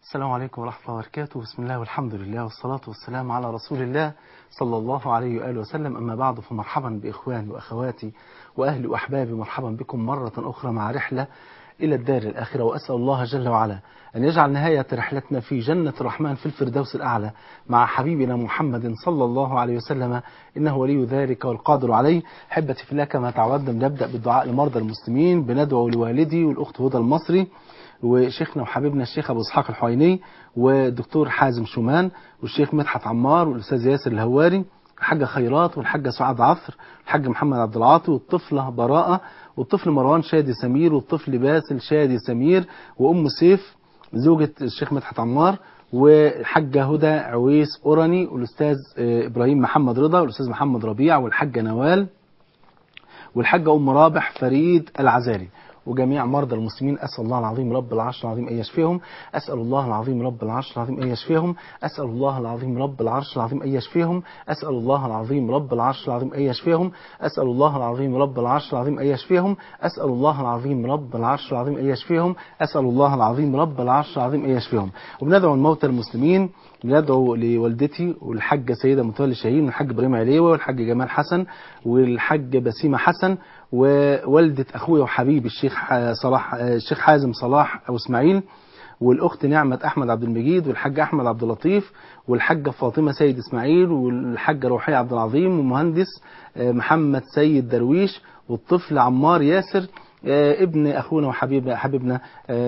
السلام عليكم ورحمة الله وبركاته. بسم الله والحمد لله والصلاة والسلام على رسول الله صلى الله عليه وآله وسلم. أما بعد، فمرحبا بإخواني وأخواتي وأهلي وأحبابي، مرحبا بكم مرة أخرى مع رحلة إلى الدار الآخرة. وأسأل الله جل وعلا أن يجعل نهاية رحلتنا في جنة الرحمن في الفردوس الأعلى مع حبيبنا محمد صلى الله عليه وسلم، إنه ولي ذلك والقادر عليه. حبتي في الله، كما تعودنا بنبدأ بالدعاء لمرضى المسلمين، بندعو لوالدي والأخت هدى المصري وشيخنا وحبيبنا الشيخ أبو إسحاق الحويني والدكتور حازم شومان والشيخ مدحت عمار والأستاذ ياسر الهواري، الحاجة خيرات والحاجة سعاد عثر، الحاج محمد عبد العاطي والطفلة براءة والطفل مروان شادي سمير والطفل باسل شادي سمير وأم سيف زوجة الشيخ مدحت عمار والحاجة هدى عويس أوراني والأستاذ إبراهيم محمد رضا والأستاذ محمد ربيع والحاجة نوال والحاجة أم رابح فريد العزالي وجميع مرضى المسلمين. أسأل الله العظيم رب العرش العظيم أن يشفيهم. أسأل الله العظيم رب العرش العظيم أن يشفيهم. أسأل الله العظيم رب العرش العظيم أن يشفيهم. أسأل الله العظيم رب العرش العظيم أن يشفيهم. أسأل الله العظيم رب العرش العظيم أن يشفيهم. أسأل الله العظيم رب العرش العظيم أن يشفيهم. أسأل الله العظيم رب العرش العظيم أن يشفيهم. وبندعو الموتى المسلمين، بندعو لوالدتي والحاجة سيدة متولي شاهين والحاج إبراهيم عليوة والحاج جمال حسن والحاج بسيمة حسن ووالدة أخويا وحبيبي الشيخ حازم صلاح أو إسماعيل والأخت نعمة أحمد عبد المجيد والحاج أحمد عبد اللطيف والحاجة فاطمة سيد إسماعيل والحاجة روحية عبد العظيم والمهندس محمد سيد درويش والطفل عمار ياسر ابن أخونا وحبيبنا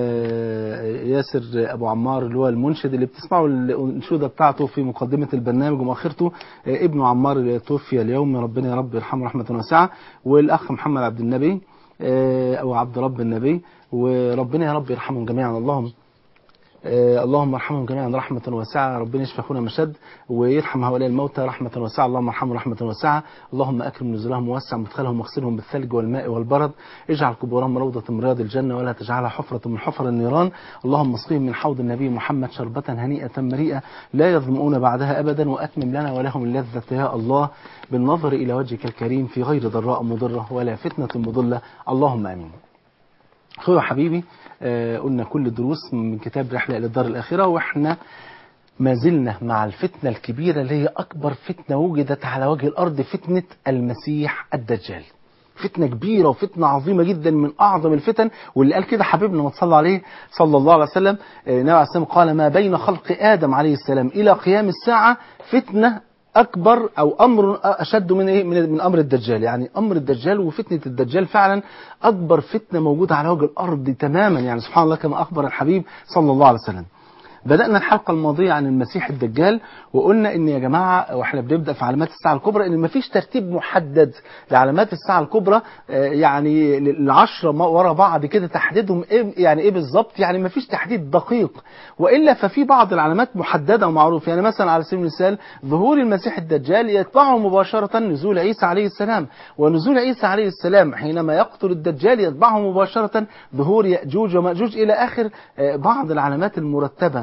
ياسر أبو عمار، اللي هو المنشد اللي بتسمعوا الأنشودة بتاعته في مقدمة البرنامج ومؤخرته. ابنه عمار اللي توفي اليوم، ربنا يا رب يرحمه رحمة واسعة. والأخ محمد عبد النبي أو عبد رب النبي، وربنا يا رب يرحمهم جميعا. اللهم ارحمهم جميعا رحمة واسعة. ربنا يشفي اخونا مشد ويرحم هؤلاء الموتى رحمة واسعة. اللهم ارحمهم رحمة واسعة. اللهم اكرم نزلهم ووسع مدخلهم واغسلهم بالثلج والماء والبرد. اجعل قبورهم روضة من رياض الجنة ولا تجعلها حفرة من حفر النيران. اللهم اسقهم من حوض النبي محمد شربة هنيئة مريئة لا يظمؤون بعدها ابدا. واتمم لنا ولهم اللذة يا الله بالنظر الى وجهك الكريم في غير ضراء مضرة ولا فتنة مضلة. اللهم امين. اخويا حبيبي، قلنا كل الدروس من كتاب رحلة إلى الدار الآخرة، وإحنا ما زلنا مع الفتنة الكبيرة اللي هي أكبر فتنة وجدت على وجه الأرض، فتنة المسيح الدجال. فتنة كبيرة وفتنة عظيمة جدا، من أعظم الفتن. واللي قال كده حبيبنا ما صلى عليه صلى الله عليه وسلم، النبي عليه السلام قال: ما بين خلق آدم عليه السلام إلى قيام الساعة فتنة أكبر أو أمر أشد من إيه؟ من أمر الدجال. يعني أمر الدجال وفتنة الدجال فعلا أكبر فتنة موجودة على وجه الأرض تماما، يعني سبحان الله كما أخبر الحبيب صلى الله عليه وسلم. بدأنا الحلقة الماضية عن المسيح الدجال، وقلنا ان يا جماعة واحنا بنبدأ في علامات الساعة الكبرى ان مفيش ترتيب محدد لعلامات الساعة الكبرى، يعني العشرة ورا بعض كده تحديدهم يعني ايه بالظبط، يعني مفيش تحديد دقيق. وإلا ففي بعض العلامات محددة ومعروفة، يعني مثلا على سبيل المثال ظهور المسيح الدجال يتبعه مباشرة نزول عيسى عليه السلام، ونزول عيسى عليه السلام حينما يقتل الدجال يتبعه مباشرة ظهور يأجوج ومأجوج إلى آخر بعض العلامات المرتبة.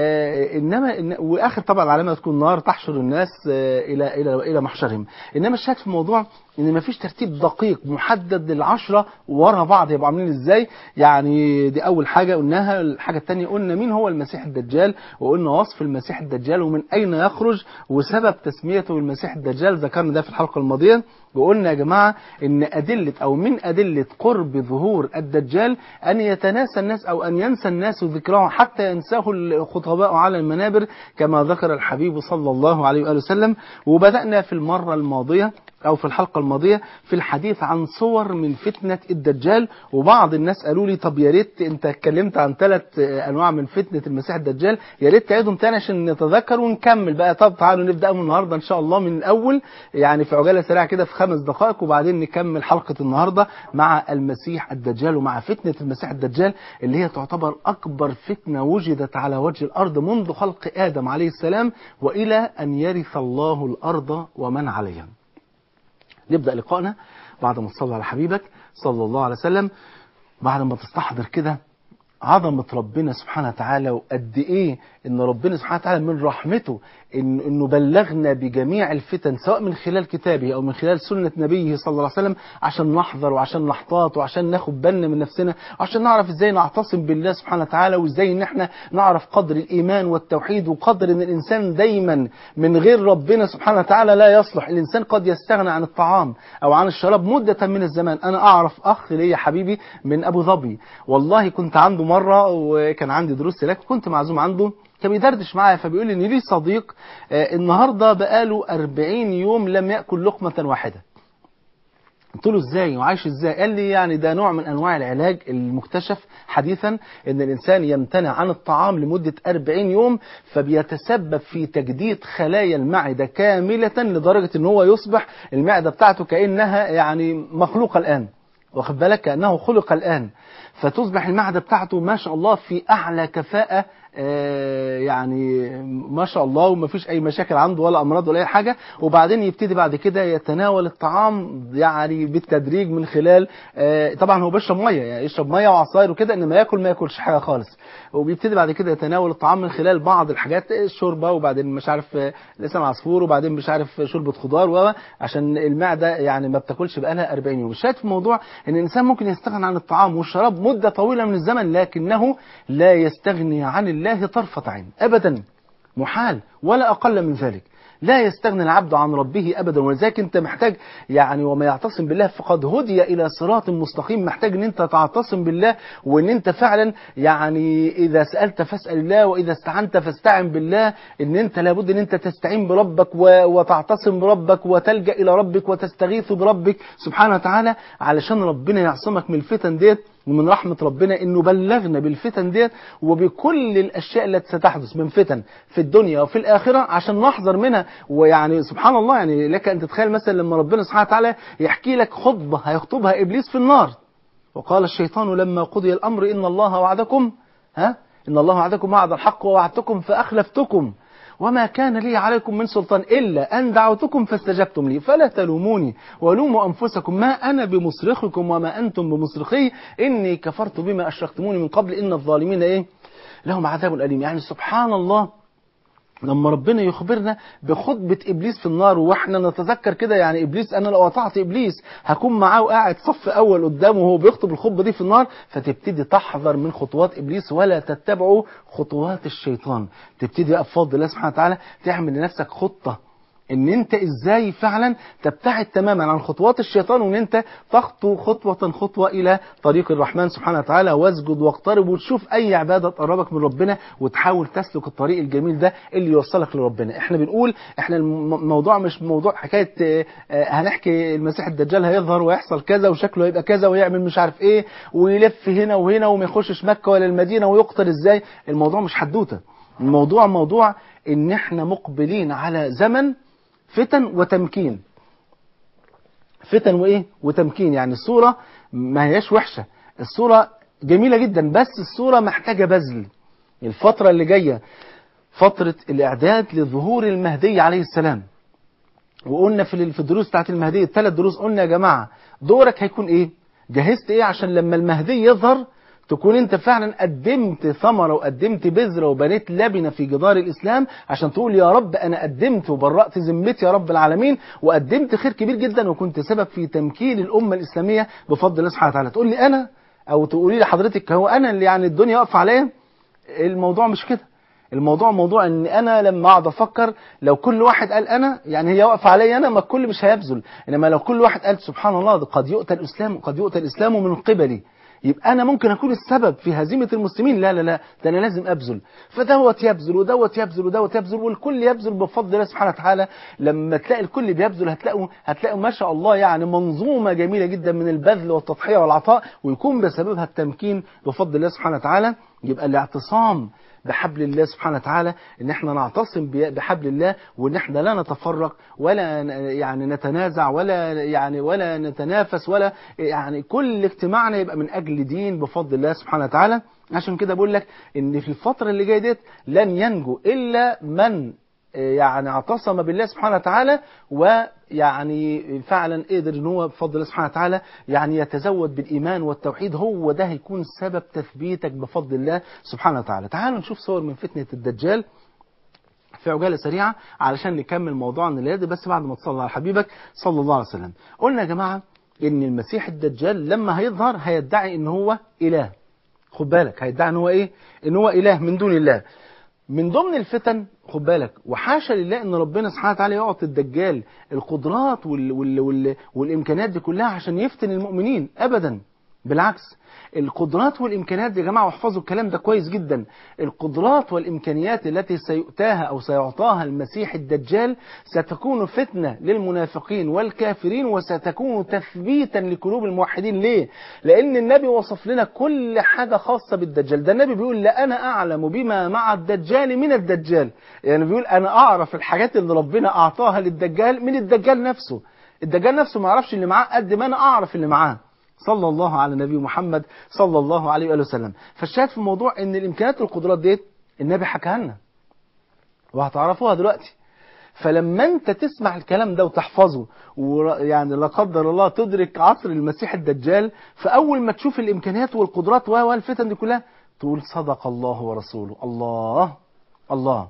واخر طبعا العلامه تكون نار تحشر الناس الى محشرهم. انما الشاهد في الموضوع ان مفيش ترتيب دقيق محدد للعشرة ورا بعض يبقوا عاملين ازاي. يعني دي اول حاجه قلناها. الحاجه الثانيه قلنا مين هو المسيح الدجال، وقلنا وصف المسيح الدجال ومن اين يخرج وسبب تسميته المسيح الدجال، ذكرنا ده في الحلقه الماضيه. وقلنا يا جماعه ان ادله او من ادله قرب ظهور الدجال ان يتناسى الناس او ان ينسى الناس ذكره حتى ينساه الخطباء على المنابر كما ذكر الحبيب صلى الله عليه وآله وسلم. وبدأنا في المرة الماضية أو في الحلقة الماضية في الحديث عن صور من فتنة الدجال. وبعض الناس قالوا لي: طب يا ريت أنت اتكلمت عن 3 أنواع من فتنة المسيح الدجال، يا ريت تعيدهم تاني عشان نتذكر ونكمل بقى. طب تعالوا نبدأ من النهاردة إن شاء الله من الأول، يعني في عجالة سريعة كده في 5 دقائق، وبعدين نكمل حلقة النهاردة مع المسيح الدجال ومع فتنة المسيح الدجال اللي هي تعتبر أكبر فتنة وجدت على وجه الأرض منذ خلق آدم عليه السلام وإلى أن يرث الله الأرض ومن عليها. نبدأ لقائنا بعد ما تصلي على حبيبك صلى الله عليه وسلم، بعد ما تستحضر كده عظمة ربنا سبحانه وتعالى، وقد ايه ان ربنا سبحانه وتعالى من رحمته انه بلغنا بجميع الفتن، سواء من خلال كتابه او من خلال سنة نبيه صلى الله عليه وسلم، عشان نحذر وعشان نحتاط وعشان ناخد بالنا من نفسنا، وعشان نعرف ازاي نعتصم بالله سبحانه وتعالى، وازاي ان احنا نعرف قدر الايمان والتوحيد، وقدر ان الانسان دايما من غير ربنا سبحانه وتعالى لا يصلح. الانسان قد يستغنى عن الطعام او عن الشراب مدة من الزمان. انا اعرف اخ ليا حبيبي من ابو ظبي، والله كنت عنده مرة وكان عندي دروس هناك، كنت معزوم عنده، كان بيدردش معايا، فبيقول لي ان ليه صديق النهارده بقاله 40 يوم لم ياكل لقمه واحده. قلت له ازاي وعايش ازاي؟ قال لي يعني ده نوع من انواع العلاج المكتشف حديثا، ان الانسان يمتنع عن الطعام لمده 40 يوم، فبيتسبب في تجديد خلايا المعده كامله، لدرجه ان هو يصبح المعده بتاعته كانها يعني مخلوقه الان، واخد بالك، كانه خلق الان، فتصبح المعده بتاعته ما شاء الله في اعلى كفاءه، يعني ما شاء الله، وما فيش اي مشاكل عنده ولا امراض ولا اي حاجه. وبعدين يبتدي بعد كده يتناول الطعام يعني بالتدريج، من خلال طبعا هو بيشرب ميه، يعني يشرب ميه وعصاير وكده، انما ياكل ما ياكلش حاجه خالص. وبيبتدي بعد كده يتناول الطعام من خلال بعض الحاجات، الشوربه، وبعدين مش عارف لسان عصفور، وبعدين مش عارف شوربه خضار، عشان المعده يعني ما بتاكلش بقالها 40 يوم. الشاهد في الموضوع ان الانسان ممكن يستغنى عن الطعام والشراب مده طويله من الزمن، لكنه لا يستغني عن الله طرفة عين ابدا، محال، ولا اقل من ذلك. لا يستغني العبد عن ربه ابدا، ولذلك انت محتاج يعني وما يعتصم بالله فقد هدي الى صراط مستقيم. محتاج ان انت تعتصم بالله، وان انت فعلا يعني اذا سالت فاسال الله، واذا استعنت فاستعن بالله، ان انت لابد ان انت تستعين بربك وتعتصم بربك وتلجا الى ربك وتستغيث بربك سبحانه وتعالى، علشان ربنا يعصمك من الفتن ديت. ومن رحمة ربنا انه بلغنا بالفتن ديت وبكل الاشياء التي ستحدث من فتن في الدنيا وفي الاخرة، عشان نحذر منها. ويعني سبحان الله، يعني لك ان تتخيل مثلا لما ربنا سبحانه وتعالى يحكي لك خطبة هيخطبها ابليس في النار، وقال الشيطان لما قضي الامر ان الله وعدكم ان الله وعدكم وعد الحق ووعدتكم فاخلفتكم وما كان لي عليكم من سلطان إلا أن دعوتكم فاستجبتم لي فلا تلوموني ولوموا أنفسكم ما أنا بمصرخكم وما أنتم بمصرخي إني كفرت بما أشركتموني من قبل إن الظالمين لهم عذاب أليم. يعني سبحان الله، لما ربنا يخبرنا بخطبة إبليس في النار، وإحنا نتذكر كده يعني إبليس، أنا لو أطعت إبليس هكون معاه وقاعد صف أول قدامه وهو بيخطب الخطبة دي في النار، فتبتدي تحذر من خطوات إبليس ولا تتبعوا خطوات الشيطان. تبتدي بقى بفضل الله سبحانه وتعالى تعمل لنفسك خطة ان انت ازاي فعلا تبتعد تماما عن خطوات الشيطان، وان انت تخطو خطوة الى طريق الرحمن سبحانه وتعالى، واسجد واقترب وتشوف اي عبادة تقربك من ربنا، وتحاول تسلك الطريق الجميل ده اللي يوصلك لربنا. احنا بنقول احنا الموضوع مش موضوع حكاية هنحكي المسيح الدجال هيظهر ويحصل كذا وشكله هيبقى كذا ويعمل مش عارف ايه ويلف هنا وهنا وما يخشش مكة ولا المدينة ويقتل ازاي. الموضوع مش حدوتة، الموضوع موضوع ان احنا مقبلين على زمن فتن وتمكين. فتن وتمكين. يعني الصورة ما هياش وحشة، الصورة جميلة جدا، بس الصورة محتاجة بذل. الفترة اللي جاية فترة الإعداد لظهور المهدي عليه السلام، وقلنا في الدروس بتاعت المهدي 3 دروس، قلنا يا جماعة دورك هيكون ايه، جهزت ايه عشان لما المهدي يظهر تكون انت فعلا قدمت ثمرة وقدمت بذرة وبنيت لبنة في جدار الإسلام، عشان تقول يا رب أنا قدمت وبرأت ذمتي يا رب العالمين، وقدمت خير كبير جدا وكنت سبب في تمكين الأمة الإسلامية بفضل الله سبحانه وتعالى. تقول لي أنا، أو تقولي لحضرتك هو أنا اللي يعني الدنيا واقفة عليا؟ الموضوع مش كده. الموضوع موضوع ان انا لما اقعد افكر لو كل واحد قال انا يعني هي واقفه عليا انا، ما الكل مش هيبذل. انما لو كل واحد قال سبحان الله قد يؤتى الاسلام من قبلي، يبقى انا ممكن اكون السبب في هزيمه المسلمين. لا لا لا، ده انا لازم ابذل. فدوت يبذل ودوت يبذل ودوت يبذل والكل يبذل بفضل الله سبحانه وتعالى. لما تلاقي الكل بيبذل هتلاقوا ما شاء الله يعني منظومه جميله جدا من البذل والتضحيه والعطاء، ويكون بسببها التمكين بفضل الله سبحانه وتعالى. يبقى الاعتصام بحبل الله سبحانه وتعالى، ان احنا نعتصم بحبل الله، وان احنا لا نتفرق ولا يعني نتنازع ولا نتنافس، ولا يعني كل اجتماعنا يبقى من اجل دين بفضل الله سبحانه وتعالى. عشان كده بقول لك ان في الفترة اللي جاية ديت لن ينجو الا من يعني اعتصم بالله سبحانه وتعالى، ويعني فعلا قدر ان هو بفضل الله سبحانه وتعالى يعني يتزود بالإيمان والتوحيد، هو ده هيكون سبب تثبيتك بفضل الله سبحانه وتعالى. تعالوا نشوف صور من فتنة الدجال في عجالة سريعة علشان نكمل موضوعنا الليلة، بس بعد ما تصلي على حبيبك صلى الله عليه وسلم. قلنا يا جماعة ان المسيح الدجال لما هيظهر هيدعي ان هو إله. خد بالك، هيدعي ان هو ايه؟ ان هو إله من دون الله. من ضمن الفتن، خد بالك، وحاشا لله ان ربنا سبحانه وتعالى يعطي الدجال القدرات والامكانيات دي كلها عشان يفتن المؤمنين، ابدا. بالعكس، القدرات والامكانيات دي يا جماعه، واحفظوا الكلام ده كويس جدا، القدرات والامكانيات التي سيؤتاها او سيعطاها المسيح الدجال ستكون فتنه للمنافقين والكافرين، وستكون تثبيتا لقلوب الموحدين. ليه؟ لان النبي وصف لنا كل حاجه خاصه بالدجال. ده النبي بيقول لا انا اعلم بما مع الدجال من الدجال، يعني بيقول انا اعرف الحاجات اللي ربنا اعطاها للدجال من الدجال نفسه. الدجال نفسه ما يعرفش اللي معاه قد ما انا اعرف اللي معاه. صلى الله على نبي محمد صلى الله عليه وآله وسلم. فالشاهد في الموضوع ان الامكانيات والقدرات ديت النبي حكاها لنا وهتعرفوها دلوقتي. فلما انت تسمع الكلام ده وتحفظه، ويعني لا قدر الله تدرك عصر المسيح الدجال، فاول ما تشوف الامكانيات والقدرات والفتن دي كلها تقول صدق الله ورسوله. الله الله.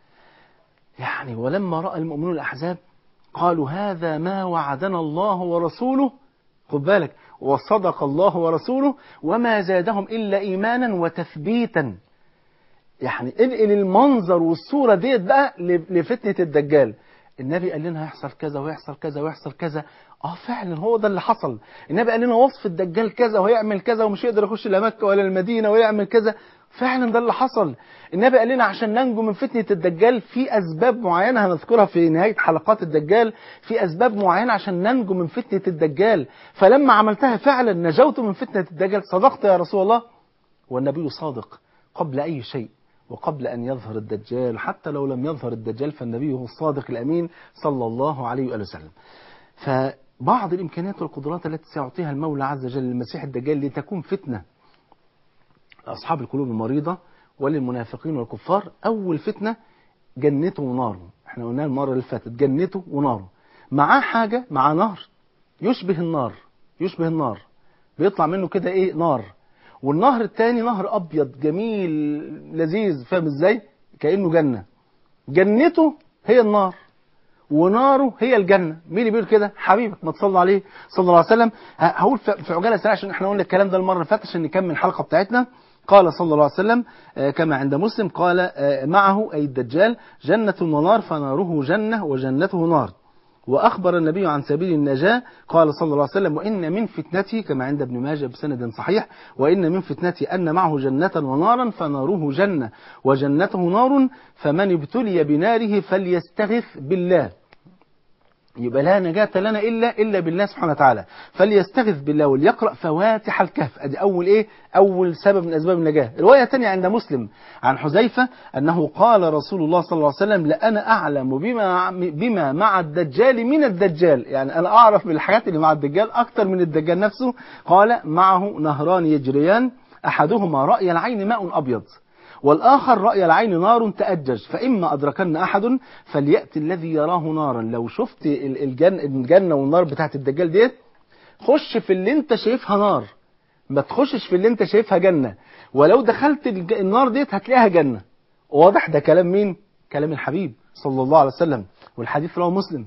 يعني ولما رأى المؤمنون الأحزاب قالوا هذا ما وعدنا الله ورسوله، خد بالك، وصدق الله ورسوله وما زادهم إلا إيمانا وتثبيتا. يعني انقل المنظر والصورة ديت بقى لفتنة الدجال. النبي قال لنا هيحصل كذا ويحصل كذا ويحصل كذا. فعلا هو ده اللي حصل. النبي قال لنا وصف الدجال كذا وهيعمل كذا ومش هيقدر يخش لا مكة ولا المدينة ويعمل كذا. فعلا ده اللي حصل. النبي قال لنا عشان ننجو من فتنة الدجال في أسباب معينة هنذكرها في نهاية حلقات الدجال، في أسباب معينة عشان ننجو من فتنة الدجال. فلما عملتها فعلا نجوت من فتنة الدجال. صدقت يا رسول الله. والنبي صادق قبل أي شيء وقبل أن يظهر الدجال. حتى لو لم يظهر الدجال فالنبي هو الصادق الأمين صلى الله عليه وآله وسلم. فبعض الإمكانيات والقدرات التي سيعطيها المولى عز وجل للمسيح الدجال لتكون فتنة لأصحاب القلوب المريضة وللمنافقين والكفار. أول فتنة جنته وناره. احنا قلنا المرة اللي فاتت جنته وناره. معاه حاجة، مع نهر يشبه النار، يشبه النار، بيطلع منه كده ايه؟ نار. والنهر الثاني نهر أبيض جميل لذيذ، فاهم ازاي؟ كأنه جنة. جنته هي النار وناره هي الجنة. مين اللي بيقول كده؟ حبيبك، ما تصلى عليه صلى الله عليه وسلم. هقول في عجالة سريعة عشان احنا قلنا الكلام ده المرة اللي فاتت عشان نكمل الحلقة بتاعتنا. قال صلى الله عليه وسلم كما عند مسلم، قال معه أي الدجال جنة ونار، فناره جنة وجنته نار. وأخبر النبي عن سبيل النجاة، قال صلى الله عليه وسلم وإن من فتنتي كما عند ابن ماجه بسند صحيح، وإن من فتنتي أن معه جنة ونارا، فناره جنة وجنته نار، فمن ابتلي بناره فليستغث بالله. يبقى لا نجاة لنا إلا بالله سبحانه وتعالى. فليستغث بالله وليقرأ فواتح الكهف. أدي أول إيه؟ أول سبب من أسباب النجاة. رواية تانية عند مسلم عن حذيفة أنه قال رسول الله صلى الله عليه وسلم لأنا أعلم بما مع الدجال من الدجال. يعني أنا أعرف بالحاجات اللي مع الدجال أكتر من الدجال نفسه. قال معه نهران يجريان، أحدهما رأي العين ماء أبيض، والآخر رأي العين نار تأجج، فإما أدركن أحد فليأتي الذي يراه نارا. لو شفت الجنة والنار بتاعت الدجال ديت، خش في اللي انت شايفها نار، ما تخشش في اللي انت شايفها جنة. ولو دخلت النار ديت هتلاقيها جنة. واضح ده كلام مين؟ كلام الحبيب صلى الله عليه وسلم، والحديث رواه مسلم.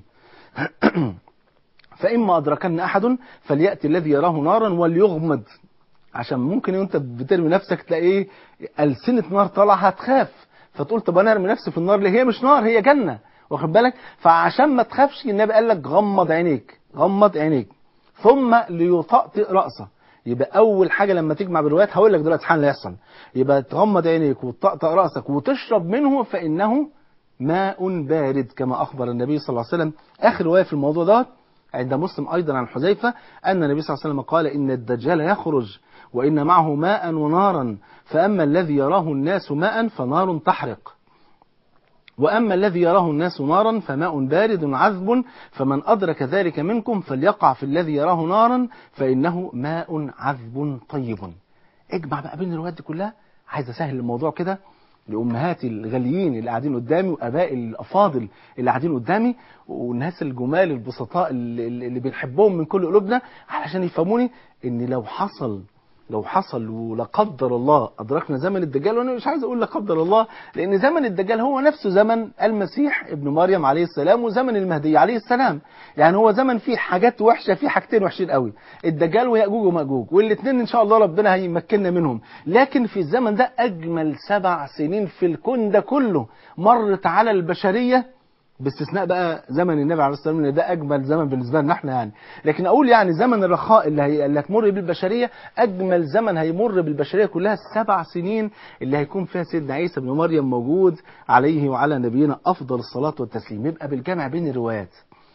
فإما أدركن أحد فليأتي الذي يراه نارا وليغمض، عشان ممكن وانت بترمي نفسك تلاقي ايه؟ ألسنة نار طالعه، هتخاف فتقول طب انا ارمي نفسي في النار ليه؟ هي مش نار، هي جنة، واخد بالك؟ فعشان ما تخافش النبي قال لك غمض عينيك، غمض عينيك، ثم ليطأطئ رأسه. يبقى اول حاجه لما تجمع بالروايات هقول لك دلوقتي حالا اللي هيحصل. يبقى تغمض عينيك وتطأطئ رأسك وتشرب منه فإنه ماء بارد كما أخبر النبي صلى الله عليه وسلم. آخر رواية في الموضوع ده عند مسلم أيضا عن حذيفة أن النبي صلى الله عليه وسلم قال إن الدجال يخرج وإن معه ماء ونارا، فأما الذي يراه الناس ماء فنار تحرق، وأما الذي يراه الناس نارا فماء بارد عذب، فمن أدرك ذلك منكم فليقع في الذي يراه نارا فإنه ماء عذب طيب. اجمع بقى بين الروايات دي كلها. عايز أسهل الموضوع كده لأمهاتي الغاليين اللي قاعدين قدامي، وآبائي الأفاضل اللي قاعدين قدامي، والناس الجمال البسطاء اللي بنحبهم من كل قلوبنا، علشان يفهموني إن لو حصل ولا قدر الله أدركنا زمن الدجال، وأنا مش عايز أقول لا قدر الله، لأن زمن الدجال هو نفسه زمن المسيح ابن مريم عليه السلام وزمن المهدي عليه السلام. يعني هو زمن فيه حاجات وحشة، فيه حاجتين وحشين قوي، الدجال ويأجوج ومأجوج، والاثنين إن شاء الله ربنا هيمكننا منهم. لكن في الزمن ده أجمل 7 سنين في الكون ده كله مرت على البشرية، باستثناء بقى زمن النبي عليه الصلاه والسلام، ان ده اجمل زمن بالنسبه لنا احنا يعني. لكن اقول يعني زمن الرخاء اللي هتمر بالبشريه، اجمل زمن هيمر بالبشريه كلها ال7 سنين اللي هيكون فيها سيدنا عيسى بن مريم موجود عليه وعلى نبينا افضل الصلاه والتسليم. يبقى بالجمع بين الروايات،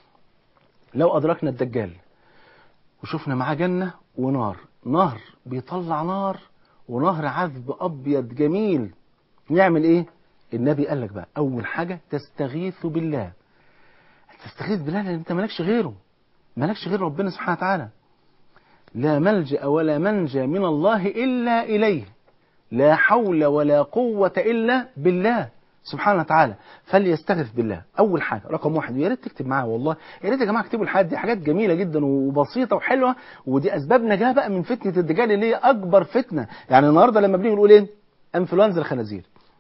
لو ادركنا الدجال وشفنا معاه جنه ونار، نهر بيطلع نار ونهر عذب ابيض جميل، نعمل ايه؟ النبي قال لك بقى اول حاجه تستغيث بالله. تستغيث بالله لان انت مالكش غيره، مالكش غير ربنا سبحانه وتعالى. لا ملجأ ولا منجى من الله الا اليه، لا حول ولا قوه الا بالله سبحانه وتعالى. فليستغيث بالله اول حاجه رقم 1. ويا ريت تكتب معايا والله، يا ريت يا جماعه اكتبوا الحاجات دي، حاجات جميله جدا وبسيطه وحلوه، ودي اسباب نجاه بقى من فتنه الدجال اللي هي اكبر فتنه. يعني النهارده لما بنيجي نقول ايه؟ انفلونزا الخنازير،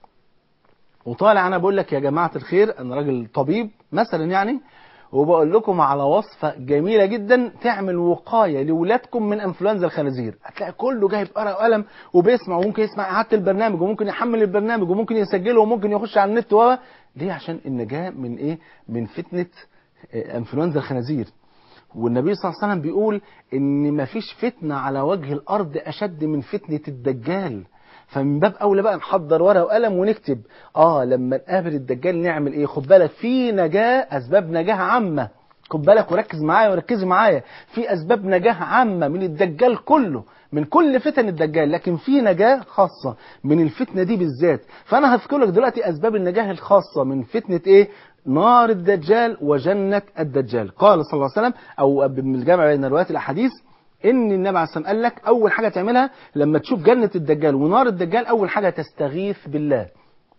وطالع انا بقول لك يا جماعه الخير، انا راجل طبيب مثلا يعني، وبقول لكم على وصفه جميله جدا تعمل وقايه لاولادكم من انفلونزا الخنازير. هتلاقي كله جايب ورقه وقلم وبيسمع، وممكن يسمع اعاده البرنامج، وممكن يحمل البرنامج، وممكن يسجله، وممكن يخش على النت ليه؟ عشان النجاه من ايه؟ من فتنه انفلونزا الخنازير. والنبي صلى الله عليه وسلم بيقول ان مفيش فتنه على وجه الارض اشد من فتنه الدجال. فمن باب اولى بقى نحضر ورقه وقلم ونكتب لما نقابل الدجال نعمل ايه. خد بالك في نجاه، اسباب نجاه عامه، خد بالك وركز معايا وركزي معايا، في اسباب نجاه عامه من الدجال كله، من كل فتن الدجال، لكن في نجاه خاصه من الفتنه دي بالذات. فانا هذكر لك دلوقتي اسباب النجاه الخاصه من فتنه ايه؟ نار الدجال وجنه الدجال. قال صلى الله عليه وسلم، او بالجمع بين روايات الاحاديث، ان النبي عليه الصلاه والسلام قال لك اول حاجه تعملها لما تشوف جنه الدجال ونار الدجال، اول حاجه تستغيث بالله،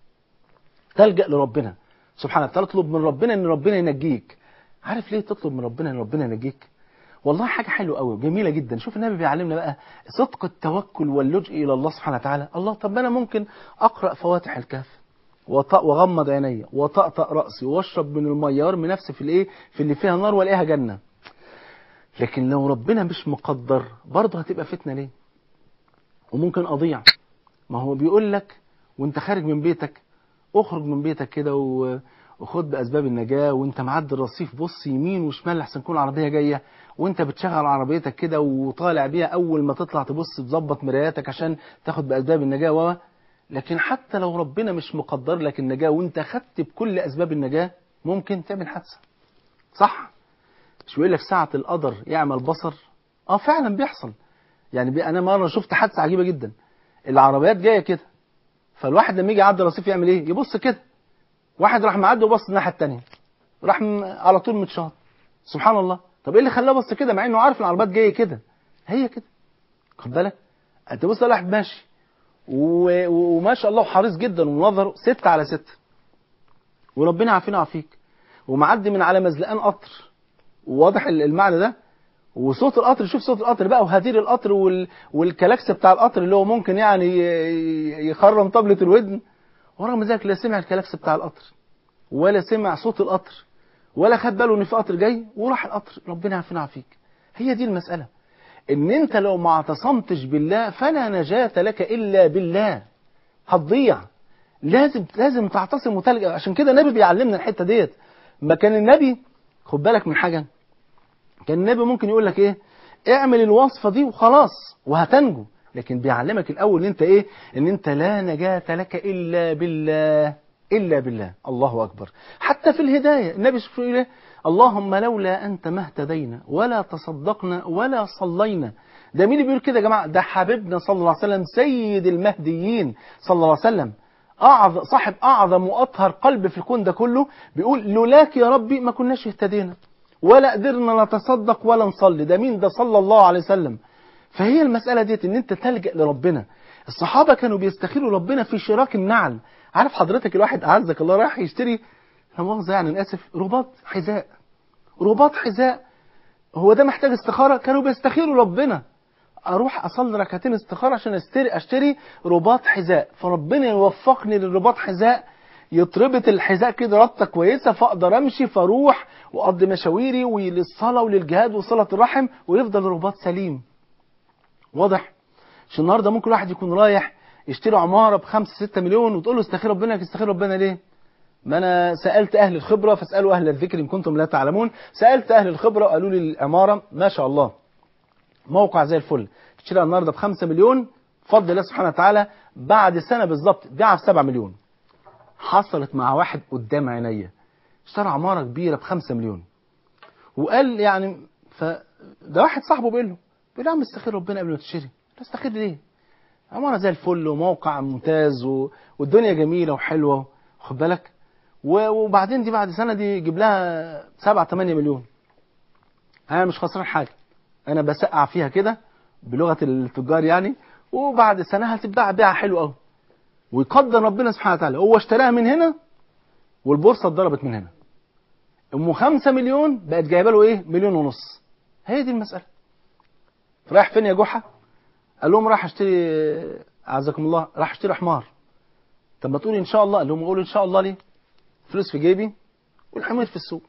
تلجأ لربنا سبحانه وتعالى، تطلب من ربنا ان ربنا ينجيك. عارف ليه تطلب من ربنا ان ربنا ينجيك؟ والله حاجه حلوه قوي جميله جدا. شوف النبي بيعلمنا بقى صدق التوكل واللجء الى الله سبحانه وتعالى. الله، طب انا ممكن اقرا فواتح الكهف واغمض عيني وطأطأ راسي واشرب من الميه وارمي نفسي في اللي فيها نار والاقيها جنه، لكن لو ربنا مش مقدر برضه هتبقى فتنه ليه؟ وممكن اضيع. ما هو بيقول لك وانت خارج من بيتك، اخرج من بيتك كده وخد باسباب النجاه، وانت معدي الرصيف بص يمين وشمال لحسن تكون العربيه جايه، وانت بتشغل عربيتك كده وطالع بيها، اول ما تطلع تبص تظبط مراياتك عشان تاخد باسباب النجاه لكن حتى لو ربنا مش مقدر لك النجاه وانت خدت بكل اسباب النجاه، ممكن تعمل حادثه. صح؟ مش بيقول لك ساعه القدر يعمل بصر؟ فعلا بيحصل. يعني انا مره شفت حادثه عجيبه جدا، العربيات جايه كده، فالواحد لما يجي يعدي الرصيف يعمل ايه؟ يبص كده، واحد راح معدي وبص الناحيه الثانيه، راح على طول متشاط. سبحان الله. طب ايه اللي خلاه بص كده مع انه عارف العربيات جايه كده؟ هي كده، خد بالك. انت بص واحد ماشي وما شاء الله حريص جدا ونظره 6 على 6، وربنا عافينا وعافيك، ومعدي من على مزلقان قطر، وواضح المعنى ده، وصوت القطر، شوف صوت القطر بقى وهدير القطر والكلاكس بتاع القطر اللي هو ممكن يعني يخرم طبلة الودن، ورغم ذلك لا سمع الكلاكس بتاع القطر ولا سمع صوت القطر ولا خد باله ان في قطر جاي وراح القطر. ربنا يعافينا ويعافيك. هي دي المسألة، ان انت لو ما اعتصمتش بالله فلا نجاة لك الا بالله، هتضيع. لازم تعتصم وتلجأ. عشان كده النبي بيعلمنا الحتة ديت. ما كان النبي، خد بالك من حاجة، كان النبي ممكن يقول لك ايه؟ اعمل الوصفة دي وخلاص وهتنجو، لكن بيعلمك الاول ان انت ايه؟ ان انت لا نجاة لك الا بالله، الا بالله. الله اكبر. حتى في الهداية النبي شوف يقول ايه؟ اللهم لولا انت ما اهتدينا ولا تصدقنا ولا صلينا. ده مين اللي بيقول كده يا جماعة؟ ده حبيبنا صلى الله عليه وسلم، سيد المهديين صلى الله عليه وسلم، صاحب اعظم واطهر قلب في الكون ده كله، بيقول لولاك يا ربي ما كناش اهتدينا ولا قدرنا نتصدق ولا نصلي. ده مين ده؟ صلى الله عليه وسلم. فهي المسألة ديت ان انت تلجأ لربنا. الصحابة كانوا بيستخيروا ربنا في شراك النعل. عارف حضرتك الواحد أعزك الله رايح يشتري، لا مؤاخذة يعني أنا آسف، رباط حذاء، رباط حذاء، هو ده محتاج استخارة؟ كانوا بيستخيروا ربنا. اروح اصلي ركعتين استخاره عشان اشتري رباط حذاء، فربنا يوفقني للرباط حذاء، يتربط الحذاء كده ربطه كويسه فاقدر امشي، فاروح واقضي مشاويري وللصلاه وللجهاد وصله الرحم، ويفضل الرباط سليم. واضح؟ مش النهارده ممكن واحد يكون رايح يشتري عماره ب5-6 مليون وتقول له استخير ربنا، استخير ربنا ليه؟ ما انا سالت اهل الخبره، فاسالوا اهل الذكر ان كنتم لا تعلمون. سالت اهل الخبره وقالوا لي العماره ما شاء الله موقع زي الفل، تشتريها النهارده ب5 مليون بفضل الله سبحانه وتعالى، بعد سنه بالظبط بيعها ب7 مليون. حصلت مع واحد قدام عينيا، اشترى عماره كبيره ب5 مليون، وقال يعني ده واحد صاحبه بيقول له يا عم استخير ربنا قبل ما تشتري. لا استخير ليه؟ عماره زي الفل وموقع ممتاز والدنيا جميله وحلوه، خد بالك، وبعدين دي بعد سنه دي يجيب لها 7-8 مليون. انا مش خسران حاجه، انا بسقع فيها كده بلغه التجار يعني، وبعد سنه هتتباع بيعه حلوه قوي. ويقدر ربنا سبحانه وتعالى هو اشتراها من هنا والبورصه اتضربت من هنا، ام 5 مليون بقت جايبه له ايه؟ 1.5 مليون. هي دي المساله. رايح فين يا جحا؟ قال لهم راح اشتري، اعزكم الله، راح اشتري حمار. طب ما تقولي ان شاء الله. قال لهم قولوا ان شاء الله ليه؟ فلوس في جيبي والحمير في السوق.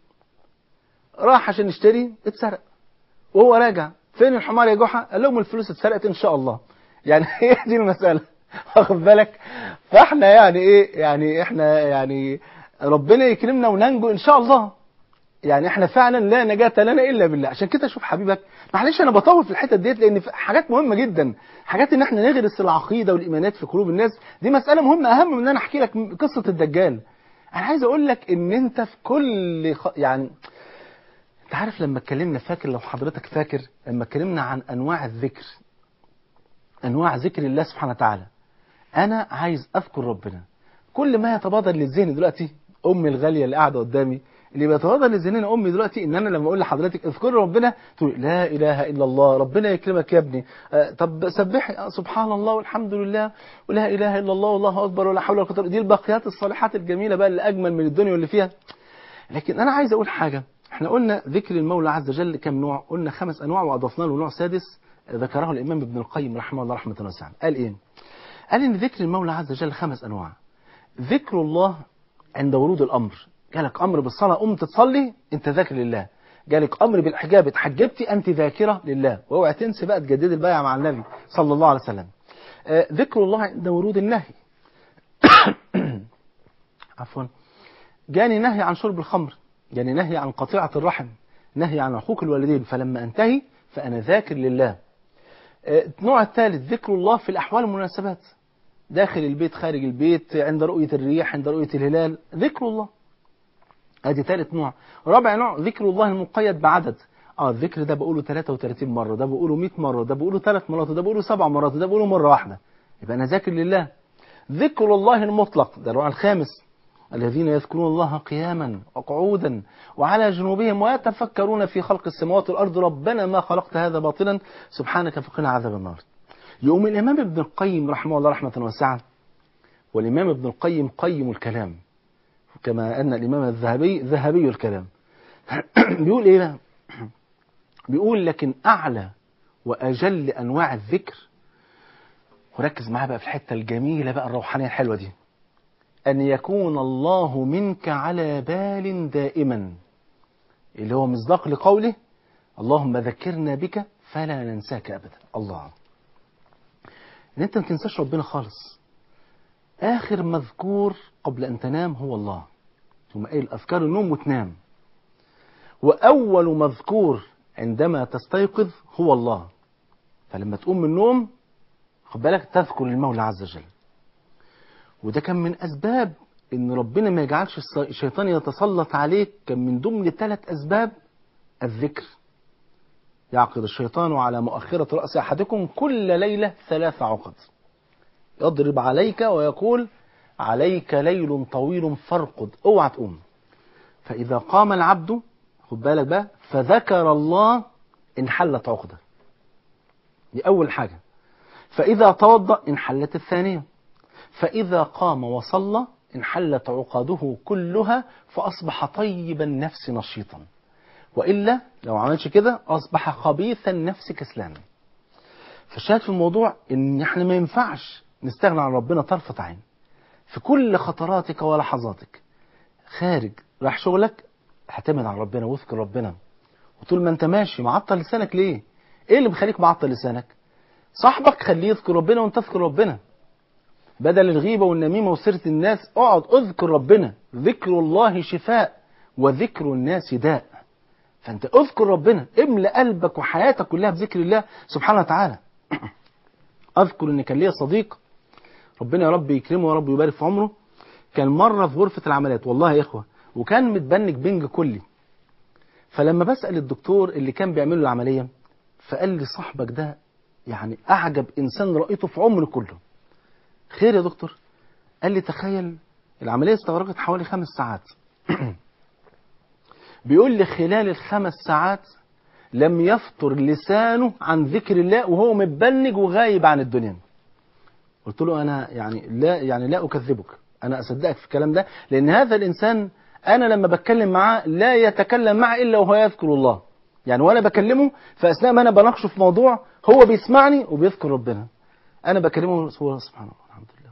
راح عشان يشتري اتسرق، وهو راجع فين الحمار يا جحا؟ قال لهم الفلوس اتسرقت ان شاء الله. يعني هي دي المساله، واخد بالك؟ فاحنا يعني ايه؟ يعني احنا يعني ربنا يكرمنا وننجو ان شاء الله. يعني احنا فعلا لا نجاة لنا الا بالله. عشان كده شوف حبيبك، معلش انا بطول في الحته ديت لان حاجات مهمه جدا، حاجات ان احنا نغرس العقيده والايمانات في قلوب الناس، دي مساله مهمه اهم من ان انا احكي لك قصه الدجال. انا عايز اقول لك ان انت في كل يعني انت عارف لما اتكلمنا، فاكر لو حضرتك فاكر لما اتكلمنا عن انواع الذكر، انواع ذكر الله سبحانه وتعالى، انا عايز اذكر ربنا. كل ما يتبادر للذهن دلوقتي، امي الغاليه اللي قاعده قدامي، اللي بيتبادر لذهننا امي دلوقتي ان انا لما اقول لحضرتك اذكر ربنا تقول لا اله الا الله، ربنا يكرمك يا ابني، طب سبحي سبحان الله والحمد لله ولا اله الا الله والله اكبر ولا حول ولا قوه، دي الباقيات الصالحات الجميله بقى اللي اجمل من الدنيا واللي فيها. لكن انا عايز اقول حاجه، احنا قلنا ذكر المولى عز وجل كم نوع؟ قلنا 5 انواع واضفنا له نوع سادس ذكره الامام ابن القيم رحمه الله رحمه واسعه. قال ايه؟ قال ان ذكر المولى عز وجل 5 انواع. ذكر الله عند ورود الامر، جالك امر بالصلاه قمت تصلي انت ذاكر لله، جالك امر بالحجاب اتحجبتي انت ذاكره لله، واوعى تنسي بقى تجدد البيعه مع النبي صلى الله عليه وسلم. ذكر الله عند ورود النهي عفوا، جاني نهي عن شرب الخمر، جاني نهي عن قطيعه الرحم، نهي عن عقوق الوالدين، فلما انتهي فانا ذاكر لله. النوع الثالث ذكر الله في الاحوال والمناسبات، داخل البيت خارج البيت، عند رؤية الريح عند رؤية الهلال، ذكر الله. ادي ثالث نوع. رابع نوع ذكر الله المقيد بعدد، الذكر ده بقوله 33 مرة، ده بقوله 100 مرة، ده بقوله 3 مرات، ده بقوله 7 مرات، ده بقوله مرة واحدة، يبقى انا ذاكر لله. ذكر الله المطلق، ده النوع الخامس، الذين يذكرون الله قياما وقعودا وعلى جنوبهم ويتفكرون في خلق السماوات والارض ربنا ما خلقت هذا باطلا سبحانك فقنا عذاب النار. يقوم الامام ابن القيم رحمه الله رحمة واسعة، والإمام ابن القيم قيم الكلام كما أن الإمام الذهبي ذهبي الكلام، بيقول إيه بقى؟ بيقول لكن أعلى وأجل أنواع الذكر، وركز معاه بقى في الحتة الجميلة بقى الروحانية الحلوة دي، أن يكون الله منك على بال دائما، اللي هو مصداق لقوله اللهم ذكرنا بك فلا ننساك أبدا. الله، إن أنت ما تنساش ربنا خالص. آخر مذكور قبل أن تنام هو الله، ثم قايل أذكار النوم وتنام، وأول مذكور عندما تستيقظ هو الله، فلما تقوم من النوم خد بالك تذكر المولى عز وجل. وده كان من أسباب إن ربنا ما يجعلش الشيطان يتسلط عليك، كان من ضمن 3 أسباب الذكر. يعقد الشيطان على مؤخرة رأس أحدكم كل ليلة 3 عقد، يضرب عليك ويقول عليك ليل طويل فارقد، اوعى تقوم. فإذا قام العبد خد بالك بقى فذكر الله انحلت عقده. دي أول حاجة. فإذا توضأ انحلت الثانية، فإذا قام وصلى انحلت عقاده كلها فأصبح طيب النفس نشيطا، وإلا لو عملش كده أصبح خبيث النفس كسلانا. فالشاهد في الموضوع إن احنا ما ينفعش نستغنى عن ربنا طرفة عين في كل خطراتك ولحظاتك. خارج راح شغلك اعتمد على ربنا واذكر ربنا، وطول ما انت ماشي معطل لسانك ليه؟ ايه اللي بيخليك معطل لسانك؟ صاحبك خليه يذكر ربنا وانت تذكر ربنا، بدل الغيبة والنميمة وسيرة الناس اقعد اذكر ربنا. ذكر الله شفاء وذكر الناس داء. فانت اذكر ربنا، املأ قلبك وحياتك كلها بذكر الله سبحانه وتعالى. اذكر ان كان ليا صديق ربنا يا رب يكرمه ورب يبارك في عمره، كان مرة في غرفة العمليات والله يا اخوة، وكان متبنج بنج كلي. فلما بسأل الدكتور اللي كان بيعمل له العملية، فقال لي صاحبك ده يعني اعجب انسان رأيته في عمري كله. خير يا دكتور؟ قال لي تخيل العملية استغرقت حوالي 5 ساعات. بيقول لي خلال ال5 ساعات لم يفطر لسانه عن ذكر الله وهو متبنج وغايب عن الدنيا. قلت له أنا لا أكذبك، أنا أصدقك في الكلام ده، لأن هذا الإنسان أنا لما بتكلم معاه لا يتكلم معه إلا وهو يذكر الله. يعني وأنا بكلمه فأثناء ما أنا بناقشه في موضوع هو بيسمعني وبيذكر ربنا. أنا بكلمه هو سبحان الله الحمد لله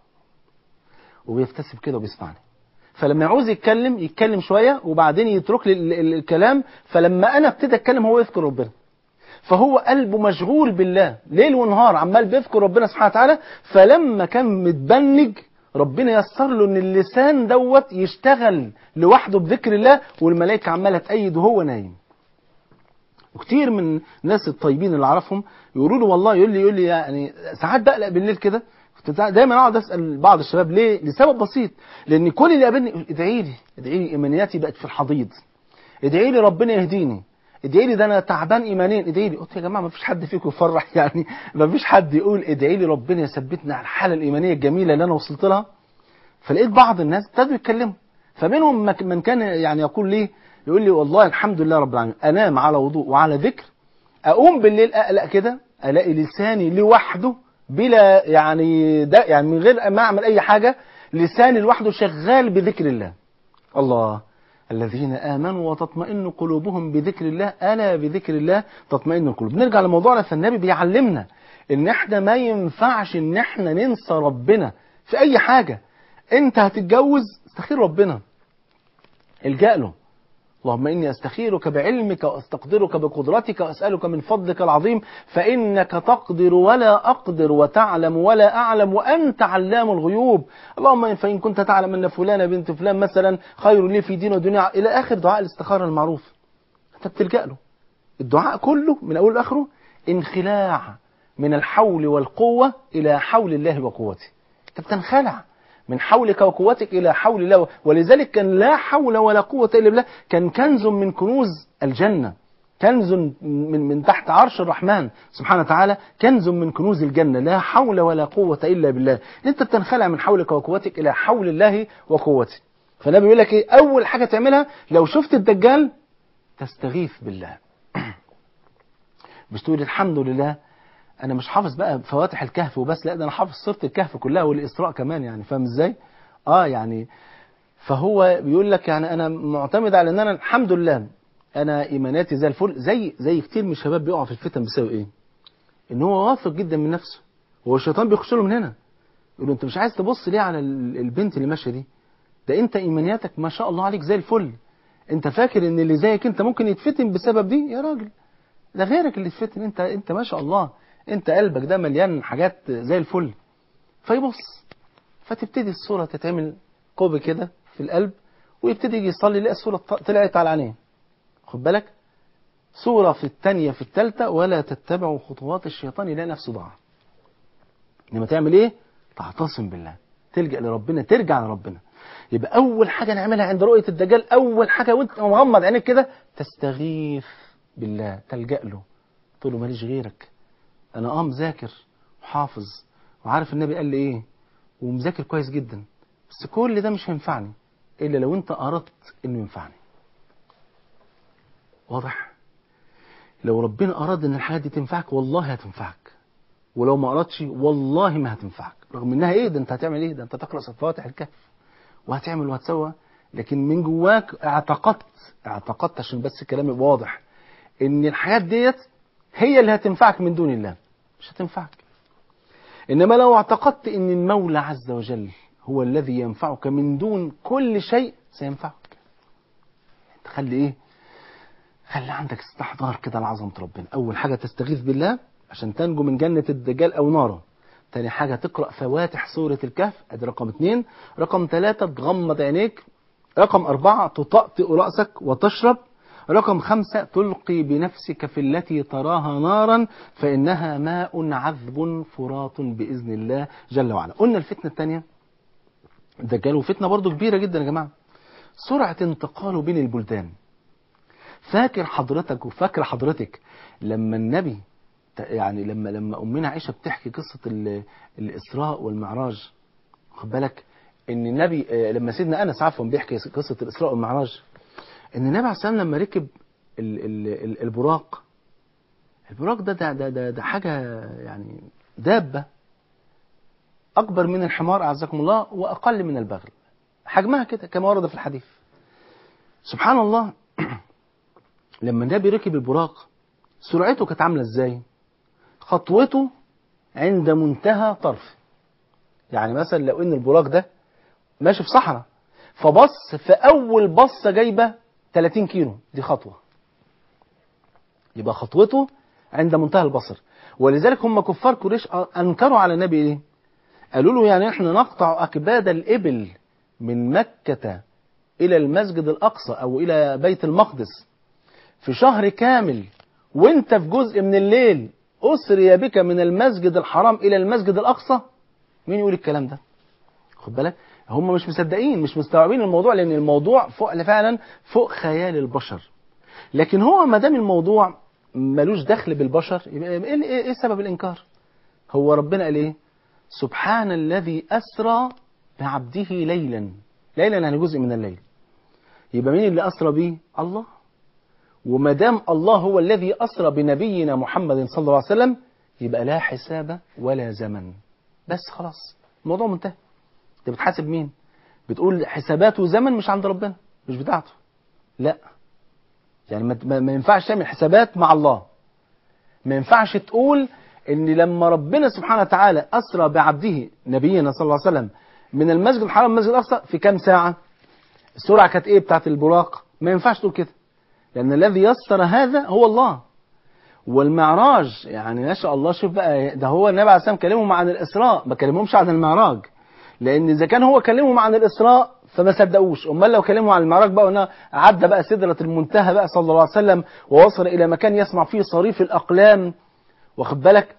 وبيبتسم كده وبيسمعني. فلما يعوز يتكلم شوية وبعدين يترك لي الكلام، فلما أنا ابتدي أتكلم هو يذكر ربنا. فهو قلبه مشغول بالله ليل ونهار عمال بيذكر ربنا سبحانه وتعالى. فلما كان متبنج ربنا يسر له ان اللسان دوت يشتغل لوحده بذكر الله، والملائكة عمالة تأيد وهو نايم. وكتير من الناس الطيبين اللي اعرفهم يقولوا له والله، يقول لي يعني ساعات بقلق بالليل كده، دايما اقعد اسال بعض الشباب ليه؟ لسبب بسيط، لان كل اللي قابلني ادعي لي ايمانياتي بقت في الحضيض، ادعي لي ربنا يهديني، ادعي لي ده انا تعبان ايمانيا، ادعي لي. قلت يا جماعه ما فيش حد فيكم يفرح يعني، ما فيش حد يقول ادعي لي ربنا يثبتنا على الحاله الايمانيه الجميله اللي انا وصلت لها. فلقيت بعض الناس ابتدوا يتكلموا، فمنهم من كان يعني يقول لي يقول لي والله الحمد لله رب العالمين، انام على وضوء وعلى ذكر، اقوم بالليل اقلق كده الاقي لساني لوحده بلا يعني ده يعني من غير ما اعمل اي حاجه، لساني لوحده شغال بذكر الله. الله، الذين آمنوا وتطمئن قلوبهم بذكر الله، ألا بذكر الله تطمئن القلوب. نرجع لموضوعنا، فالنبي بيعلمنا ان احنا ما ينفعش ان احنا ننسى ربنا في اي حاجة. انت هتتجوز استخير ربنا، الجأ له، اللهم إني أستخيرك بعلمك وأستقدرك بقدرتك وأسألك من فضلك العظيم فإنك تقدر ولا أقدر وتعلم ولا أعلم وأنت علام الغيوب. اللهم فإن كنت تعلم أن فلانة بنت فلان مثلا خير لي في دين ودنيا، إلى آخر دعاء الاستخارة المعروف. أنت بتلجأ له، الدعاء كله من أول لآخره انخلاع من الحول والقوة إلى حول الله وقوته. أنت بتنخلع من حولك وقوتك إلى حول الله، ولذلك كان لا حول ولا قوة إلا بالله، كان كنز من كنوز الجنة، كنز من تحت عرش الرحمن سبحانه وتعالى، كنز من كنوز الجنة، لا حول ولا قوة إلا بالله. أنت بتنخلع من حولك وقوتك إلى حول الله وقوته. فالنبي بيقول لك إيه؟ أول حاجة تعملها لو شفت الدجال تستغيث بالله. مش تقول الحمد لله انا مش حافظ بقى فواتح الكهف وبس، لا ده انا حافظ سورة الكهف كلها والاسراء كمان، يعني فاهم ازاي؟ يعني فهو بيقول لك يعني انا معتمد على ان انا الحمد لله انا ايماناتي زي الفل، زي كتير من الشباب بيقعوا في الفتن بسبب ايه؟ ان هو واثق جدا من نفسه، وهو الشيطان بيخش له من هنا يقول له انت مش عايز تبص ليه على البنت اللي ماشيه دي؟ ده انت ايمانياتك ما شاء الله عليك زي الفل، انت فاكر ان اللي زيك انت ممكن يتفتن بسبب دي؟ يا راجل ده غيرك اللي يتفتن، انت ما شاء الله انت قلبك ده مليان حاجات زي الفل. فيبص، فتبتدي الصورة تتعمل قوبة كده في القلب، ويبتدي يجي يصلي يلاقي الصورة طلعت على عينيه. خد بالك، صورة في الثانية في الثالثة، ولا تتبعوا خطوات الشيطان يلاقي نفسه ضاع. لما تعمل ايه؟ تعتصم بالله، تلجأ لربنا، ترجع لربنا. يبقى أول حاجة نعملها عند رؤية الدجال، أول حاجة وانت مغمض عينيك كده تستغيث بالله، تلجأ له، تقول له ماليش غيرك، أنا مذاكر وحافظ وعارف النبي قال لي إيه ومذاكر كويس جدا، بس كل ده مش هينفعني إلا لو أنت أردت إنه ينفعني. واضح؟ لو ربنا أراد إن الحاجات دي تنفعك والله هتنفعك، ولو ما قرأتش والله ما هتنفعك، رغم انها ايه ده، انت هتعمل ايه ده، انت تقرأ فواتح الكهف وهتعمل وهتسوى، لكن من جواك اعتقدت عشان بس كلامي واضح ان الحاجات ديت هي اللي هتنفعك من دون الله، مش هتنفعك. انما لو اعتقدت ان المولى عز وجل هو الذي ينفعك من دون كل شيء سينفعك. تخلي ايه، خلي عندك استحضار كده لعظمة ربنا. اول حاجة تستغيث بالله عشان تنجو من جنة الدجال او ناره. تاني حاجة تقرأ فواتح سورة الكهف، ادي رقم 2. رقم 3 تغمض عينيك. رقم 4 تطأطئ رأسك وتشرب. رقم 5 تلقي بنفسك في التي تراها نارا فإنها ماء عذب فرات بإذن الله جل وعلا. قلنا الفتنة الثانية الدجال، وفتنة برضو كبيرة جدا يا جماعة، سرعة انتقاله بين البلدان. فاكر حضرتك وفاكر حضرتك لما النبي يعني لما أمنا عائشة بتحكي قصة الإسراء والمعراج، خد بالك ان النبي لما سيدنا انس عفوا بيحكي قصه الاسراء والمعراج، ان النبي عليه السلام لما ركب البراق، البراق ده حاجه يعني دابه اكبر من الحمار اعزكم الله واقل من البغل، حجمها كده كما ورد في الحديث. سبحان الله لما النبي ركب البراق سرعته كانت عامله ازاي؟ خطوته عند منتهى طرف. يعني مثلا لو ان البراق ده ماشي في صحراء فبص في اول بصه جايبه 30 كيلو، دي خطوه، يبقى خطوته عند منتهى البصر. ولذلك هم كفار قريش انكروا على النبي ايه؟ قالوا له يعني احنا نقطع اكباد الابل من مكه الى المسجد الاقصى او الى بيت المقدس في شهر كامل، وانت في جزء من الليل اسري بك من المسجد الحرام الى المسجد الاقصى؟ مين يقول الكلام ده؟ خد بالك هم مش مصدقين، مش مستوعبين الموضوع، لان الموضوع فوق فعلا فوق خيال البشر. لكن هو ما دام الموضوع ملوش دخل بالبشر يبقى ايه سبب الانكار؟ هو ربنا قال ايه؟ سبحان الذي اسرى بعبده ليلا. ليلا يعني جزء من الليل. يبقى مين اللي اسرى به؟ الله. وما دام الله هو الذي اسرى بنبينا محمد صلى الله عليه وسلم يبقى لا حساب ولا زمن، بس خلاص الموضوع منتهي. انت بتحاسب مين؟ بتقول حساباته زمن مش عند ربنا، مش بتاعته. لا يعني ما ينفعش تعمل حسابات مع الله. ما ينفعش تقول ان لما ربنا سبحانه وتعالى اسرى بعبده نبينا صلى الله عليه وسلم من المسجد الحرام المسجد الاقصى في كام ساعه؟ السرعه كانت ايه بتاعت البراق؟ ما ينفعش تقول كده، لان الذي يسر هذا هو الله. والمعراج يعني ما شاء الله، شوف بقى، ده هو النبي عليه الصلاه والسلام كلمهم عن الاسراء، ما كلمهمش عن المعراج. لان اذا كان هو كلمهم عن الاسراء فما صدقوش، امال لو كلموا عن المعراج بقى وانه عدى بقى سدرة المنتهى بقى صلى الله عليه وسلم ووصل الى مكان يسمع فيه صريف الاقلام، واخد بالك،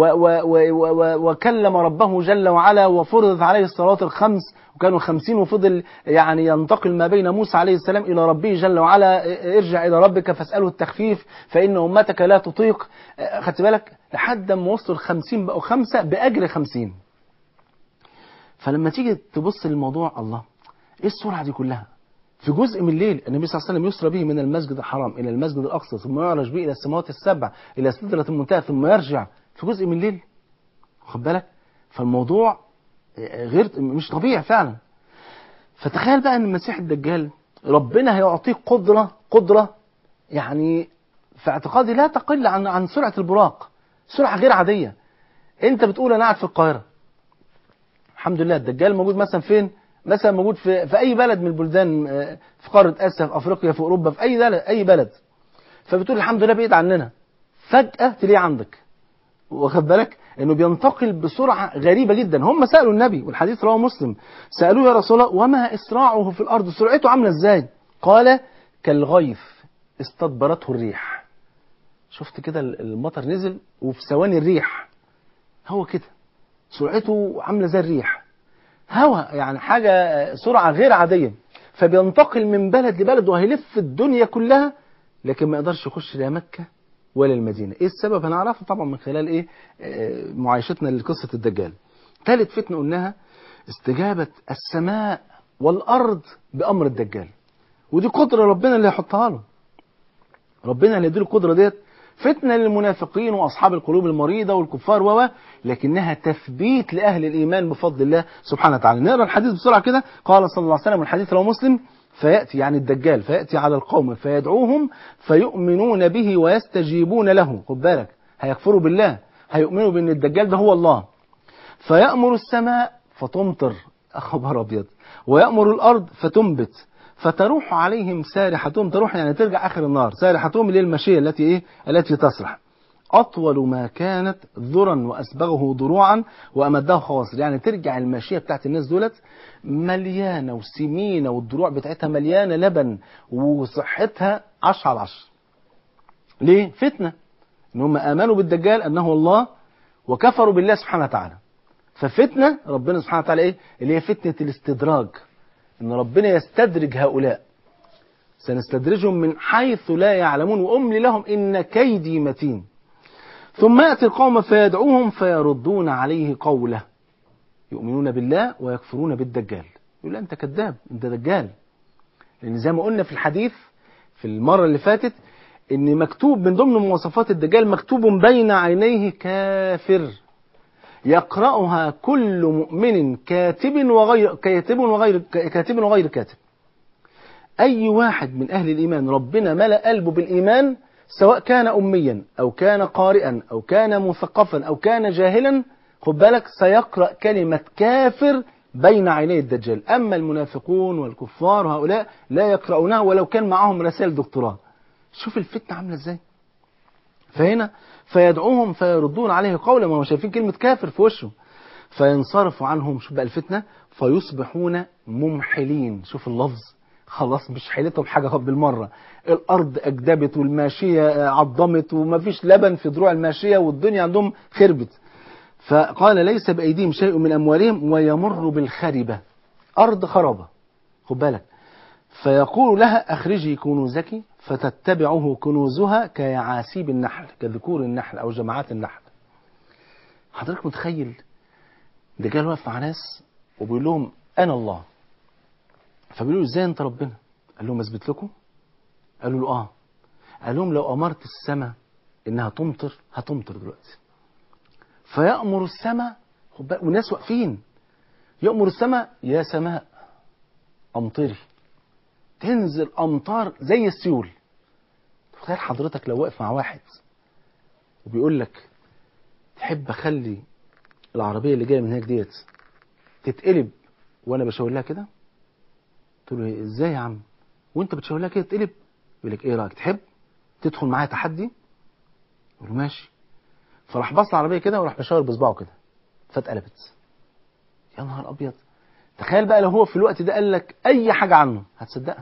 وكلم ربه جل وعلا وفرضت عليه الصلوات الخمس وكانوا 50 وفضل يعني ينتقل ما بين موسى عليه السلام إلى ربه جل وعلا، ارجع إلى ربك فاسأله التخفيف فإن أمتك لا تطيق، خدت بالك، لحد ما وصلوا ال50 بقوا 5 بأجر 50. فلما تيجي تبص للموضوع، الله ايه السرعة دي كلها؟ في جزء من الليل النبي صلى الله عليه وسلم يسرى به من المسجد الحرام إلى المسجد الأقصى، ثم يعرج به إلى السماوات السبع إلى سدرة المنتهى، ثم يرجع في جزء من الليل، واخد بالك. فالموضوع غير مش طبيعي فعلا. فتخيل بقى ان المسيح الدجال ربنا هيعطيه قدرة يعني في اعتقادي لا تقل عن سرعة البراق، سرعة غير عادية. انت بتقول انا قاعد في القاهرة، الحمد لله الدجال موجود مثلا فين؟ مثلا موجود في اي بلد من البلدان، في قارة اسيا، في افريقيا، في اوروبا، في اي بلد. فبتقول الحمد لله بعيد عننا، فجأة تلاقيه عندك، واخد بالك انه بينتقل بسرعه غريبه جدا. هم سالوا النبي والحديث رواه مسلم، سالوه يا رسول الله وما اسراعه في الارض، سرعته عامله ازاي؟ قال كالغيث استدبرته الريح. شفت كده المطر نزل وفي ثواني الريح، هو كده سرعته عامله زي الريح، هوا يعني حاجه سرعه غير عاديه. فبينتقل من بلد لبلد وهيلف الدنيا كلها، لكن ما يقدرش يخش لا مكه ولا المدينة. ايه السبب؟ هنعرفه طبعا من خلال ايه معايشتنا لقصة الدجال. ثالث فتنة قلناها استجابة السماء والارض بامر الدجال، ودي قدرة ربنا اللي يحطها له، ربنا اللي يديله القدرة ديت. فتنة للمنافقين وأصحاب القلوب المريضة والكفار لكنها تثبيت لأهل الإيمان بفضل الله سبحانه وتعالى. نقرأ الحديث بسرعة كده. قال صلى الله عليه وسلم، والحديث رواه مسلم: فيأتي يعني الدجال، فيأتي على القوم فيدعوهم فيؤمنون به ويستجيبون له. خد بالك، هيكفروا بالله، هيؤمنوا بأن الدجال ده هو الله. فيأمر السماء فتمطر، خبر أبيض، ويأمر الأرض فتنبت، فتروح عليهم سارحتهم. تروح يعني ترجع آخر النهار. سارحتهم اللي هي المشية التي تسرح. أطول ما كانت ذرا وأسبغه ضروعا وأمده خواصر. يعني ترجع الماشية بتاعت الناس دولت مليانة وسمينة، والضروع بتاعتها مليانة لبن، وصحتها 10 على 10. ليه؟ فتنة إن هم آمنوا بالدجال أنه الله وكفروا بالله سبحانه وتعالى. ففتنة ربنا سبحانه وتعالى إيه؟ اللي هي فتنة الاستدراج، إن ربنا يستدرج هؤلاء. سنستدرجهم من حيث لا يعلمون وأملي لهم إن كيدي متين. ثم يأتي القوم فيدعوهم فيردون عليه قوله. يؤمنون بالله ويكفرون بالدجال. يقول لا أنت كذاب، أنت دجال. لأن زي ما قلنا في الحديث في المرة اللي فاتت إن مكتوب من ضمن مواصفات الدجال مكتوب بين عينيه كافر، يقرأها كل مؤمن كاتب وغير كاتب. أي واحد من أهل الإيمان ربنا ملأ قلبه بالإيمان، سواء كان أميا أو كان قارئا أو كان مثقفا أو كان جاهلا، خد بالك سيقرأ كلمة كافر بين عيني الدجال. أما المنافقون والكفار هؤلاء لا يقرؤونها ولو كان معهم رسائل دكتوراه. شوف الفتنة عاملة ازاي. فهنا فيدعوهم فيردون عليه قولا، ما هم شايفين كلمة كافر في وشه. فينصرف عنهم، شوف بقى الفتنة، فيصبحون ممحلين. شوف اللفظ، خلاص مش حيلتهم حاجة بالمرة. الأرض أجدبت والماشية عضمت ومفيش لبن في دروع الماشية والدنيا عندهم خربت. فقال ليس بأيديهم شيء من أموالهم ويمر بالخربة، أرض خرابة، خد بالك. فيقول لها أخرجي كنوزك فتتبعه كنوزها كيعاسيب النحل، كذكور النحل أو جماعات النحل. حضرتك متخيل دجال واقف مع ناس وبيقول لهم أنا الله. فبيقولوا ازاي انت ربنا؟ قال لهم اثبت لكم. قالوا له اه. قال لهم لو امرت السماء انها تمطر هتمطر دلوقتي. فيأمر السماء، والناس واقفين، يأمر السماء يا سماء امطري، تنزل امطار زي السيول. تخيل حضرتك لو واقف مع واحد وبيقول لك تحب اخلي العربيه اللي جايه من هناك ديت تتقلب وانا بشاور لها كده؟ تقول له ازاي يا عم وانت بتشاور لها كده تقلب؟ يقول لك ايه رايك، تحب تدخل معايا تحدي؟ يقول له ماشي. فراح بص العربيه كده وراح مشاور بصباعه كده فاتقلبت. يا نهار ابيض. تخيل بقى لو هو في الوقت ده قال لك اي حاجه عنه هتصدقها.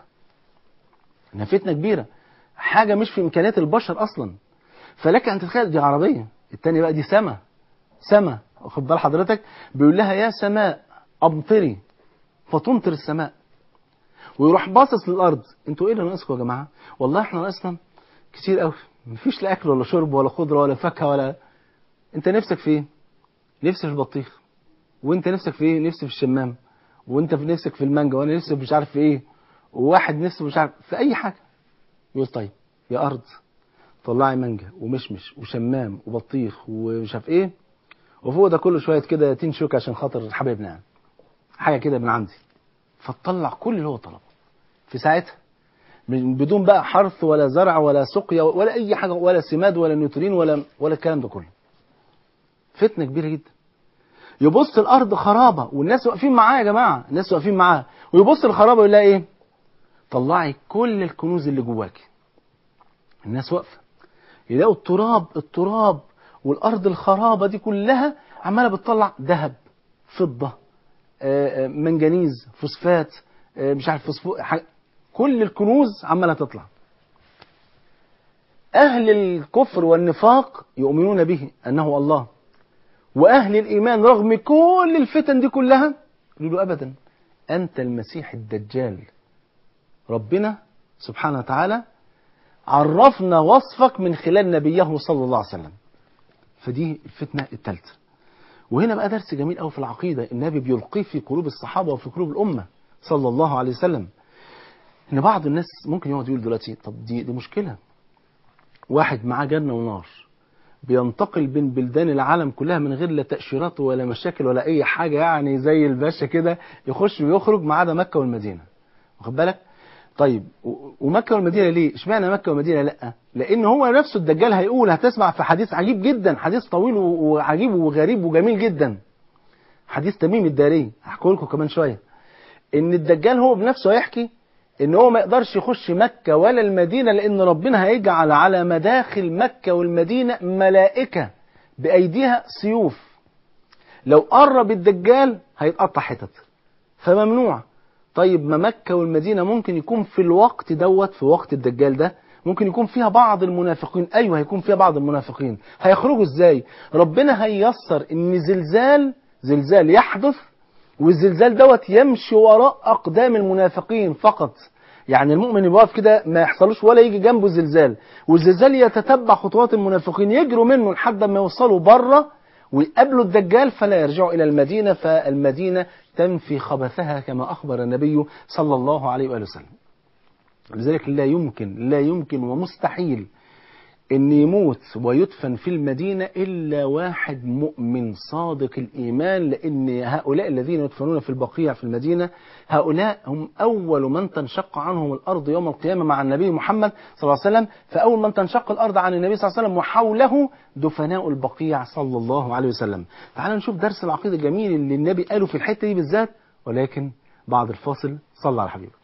انها فتنه كبيره، حاجه مش في امكانيات البشر اصلا. فلك ان تتخيل دي عربيه، الثانيه بقى دي سما واخد بال حضرتك، بيقول لها يا سماء امطري فتمطر السماء. ويروح باصص للارض، انتوا ايه اللي ناقصكم يا جماعه؟ والله احنا ناقصنا كتير قوي، مفيش لا اكل ولا شرب ولا خضره ولا فاكهه ولا. انت نفسك في ايه؟ نفسي في البطيخ. وانت نفسك في ايه؟ نفسي في الشمام. وانت في نفسك في المانجا، وانا نفسي مش عارف في ايه، وواحد نفسه مش عارف في اي حاجه. يقول طيب يا ارض طلعي مانجا ومشمش وشمام وبطيخ ومش عارف ايه، وفوق ده كله شويه كده تين شوك عشان خاطر حبايبنا يعني، حاجه كده من عندي. فتطلع كل اللي هو طلبه في ساعتها، بدون بقى حرث ولا زرع ولا سقيا ولا اي حاجه ولا سماد ولا نيوترين ولا الكلام ده كله. فتنه كبيره جدا. يبص الارض خرابه والناس واقفين معاه يا جماعه، الناس واقفين معاه، ويبص الخرابه يقول لها ايه؟ طلعي كل الكنوز اللي جواكي. الناس واقفه يلاقوا التراب والارض الخرابه دي كلها عماله بتطلع ذهب، فضه، منجنيز، فوسفات، مش عارف كل الكنوز عماله تطلع. اهل الكفر والنفاق يؤمنون به انه الله، واهل الايمان رغم كل الفتن دي كلها يقولوا ابدا انت المسيح الدجال. ربنا سبحانه وتعالى عرفنا وصفك من خلال نبيه صلى الله عليه وسلم. فدي الفتنه الثالثه. وهنا بقى درس جميل قوي في العقيده النبي بيلقيه في قلوب الصحابه وفي قلوب الامه صلى الله عليه وسلم. ان بعض الناس ممكن يقعد يقول دلوقتي طب دي مشكله، واحد معاه جنة ونار، بينتقل بين بلدان العالم كلها من غير لا تأشيرات ولا مشاكل ولا أي حاجة، يعني زي الباشا كده يخش ويخرج ما عدا مكة والمدينة. واخد بالك؟ طيب ومكة والمدينة ليه؟ اشمعنى مكة والمدينة لأ؟ لأن هو نفسه الدجال هيقول، هتسمع في حديث عجيب جدا، حديث طويل وعجيب وغريب وجميل جدا، حديث تميم الداري، هحكيه لكم كمان شوية. إن الدجال هو بنفسه هيحكي إن هو ما يقدرش يخش مكة ولا المدينة، لأن ربنا هيجعل على مداخل مكة والمدينة ملائكة بأيديها سيوف، لو قرب الدجال هيتقطع حتت، فممنوع. طيب ما مكة والمدينة ممكن يكون في الوقت دوت، في وقت الدجال ده ممكن يكون فيها بعض المنافقين، أيوه هيكون فيها بعض المنافقين، هيخرجوا إزاي؟ ربنا هييسر إن زلزال يحدث، والزلزال دوت يمشي وراء أقدام المنافقين فقط. يعني المؤمن يبقى كده ما يحصلوش ولا يجي جنبه زلزال، والزلزال يتتبع خطوات المنافقين يجروا منه لحد ما يوصلوا بره ويقابلوا الدجال فلا يرجعوا إلى المدينة، فالمدينة تنفي خبثها كما أخبر النبي صلى الله عليه وآله وسلم. لذلك لا يمكن ومستحيل إن يموت ويدفن في المدينة إلا واحد مؤمن صادق الإيمان، لأن هؤلاء الذين يدفنون في البقيع في المدينة هؤلاء هم أول من تنشق عنهم الأرض يوم القيامة مع النبي محمد صلى الله عليه وسلم، فأول من تنشق الأرض عن النبي صلى الله عليه وسلم وحوله دفناء البقيع صلى الله عليه وسلم. تعالوا نشوف درس العقيدة الجميل اللي النبي قاله في الحتة دي بالذات، ولكن بعد الفاصل صلى على حبيبك.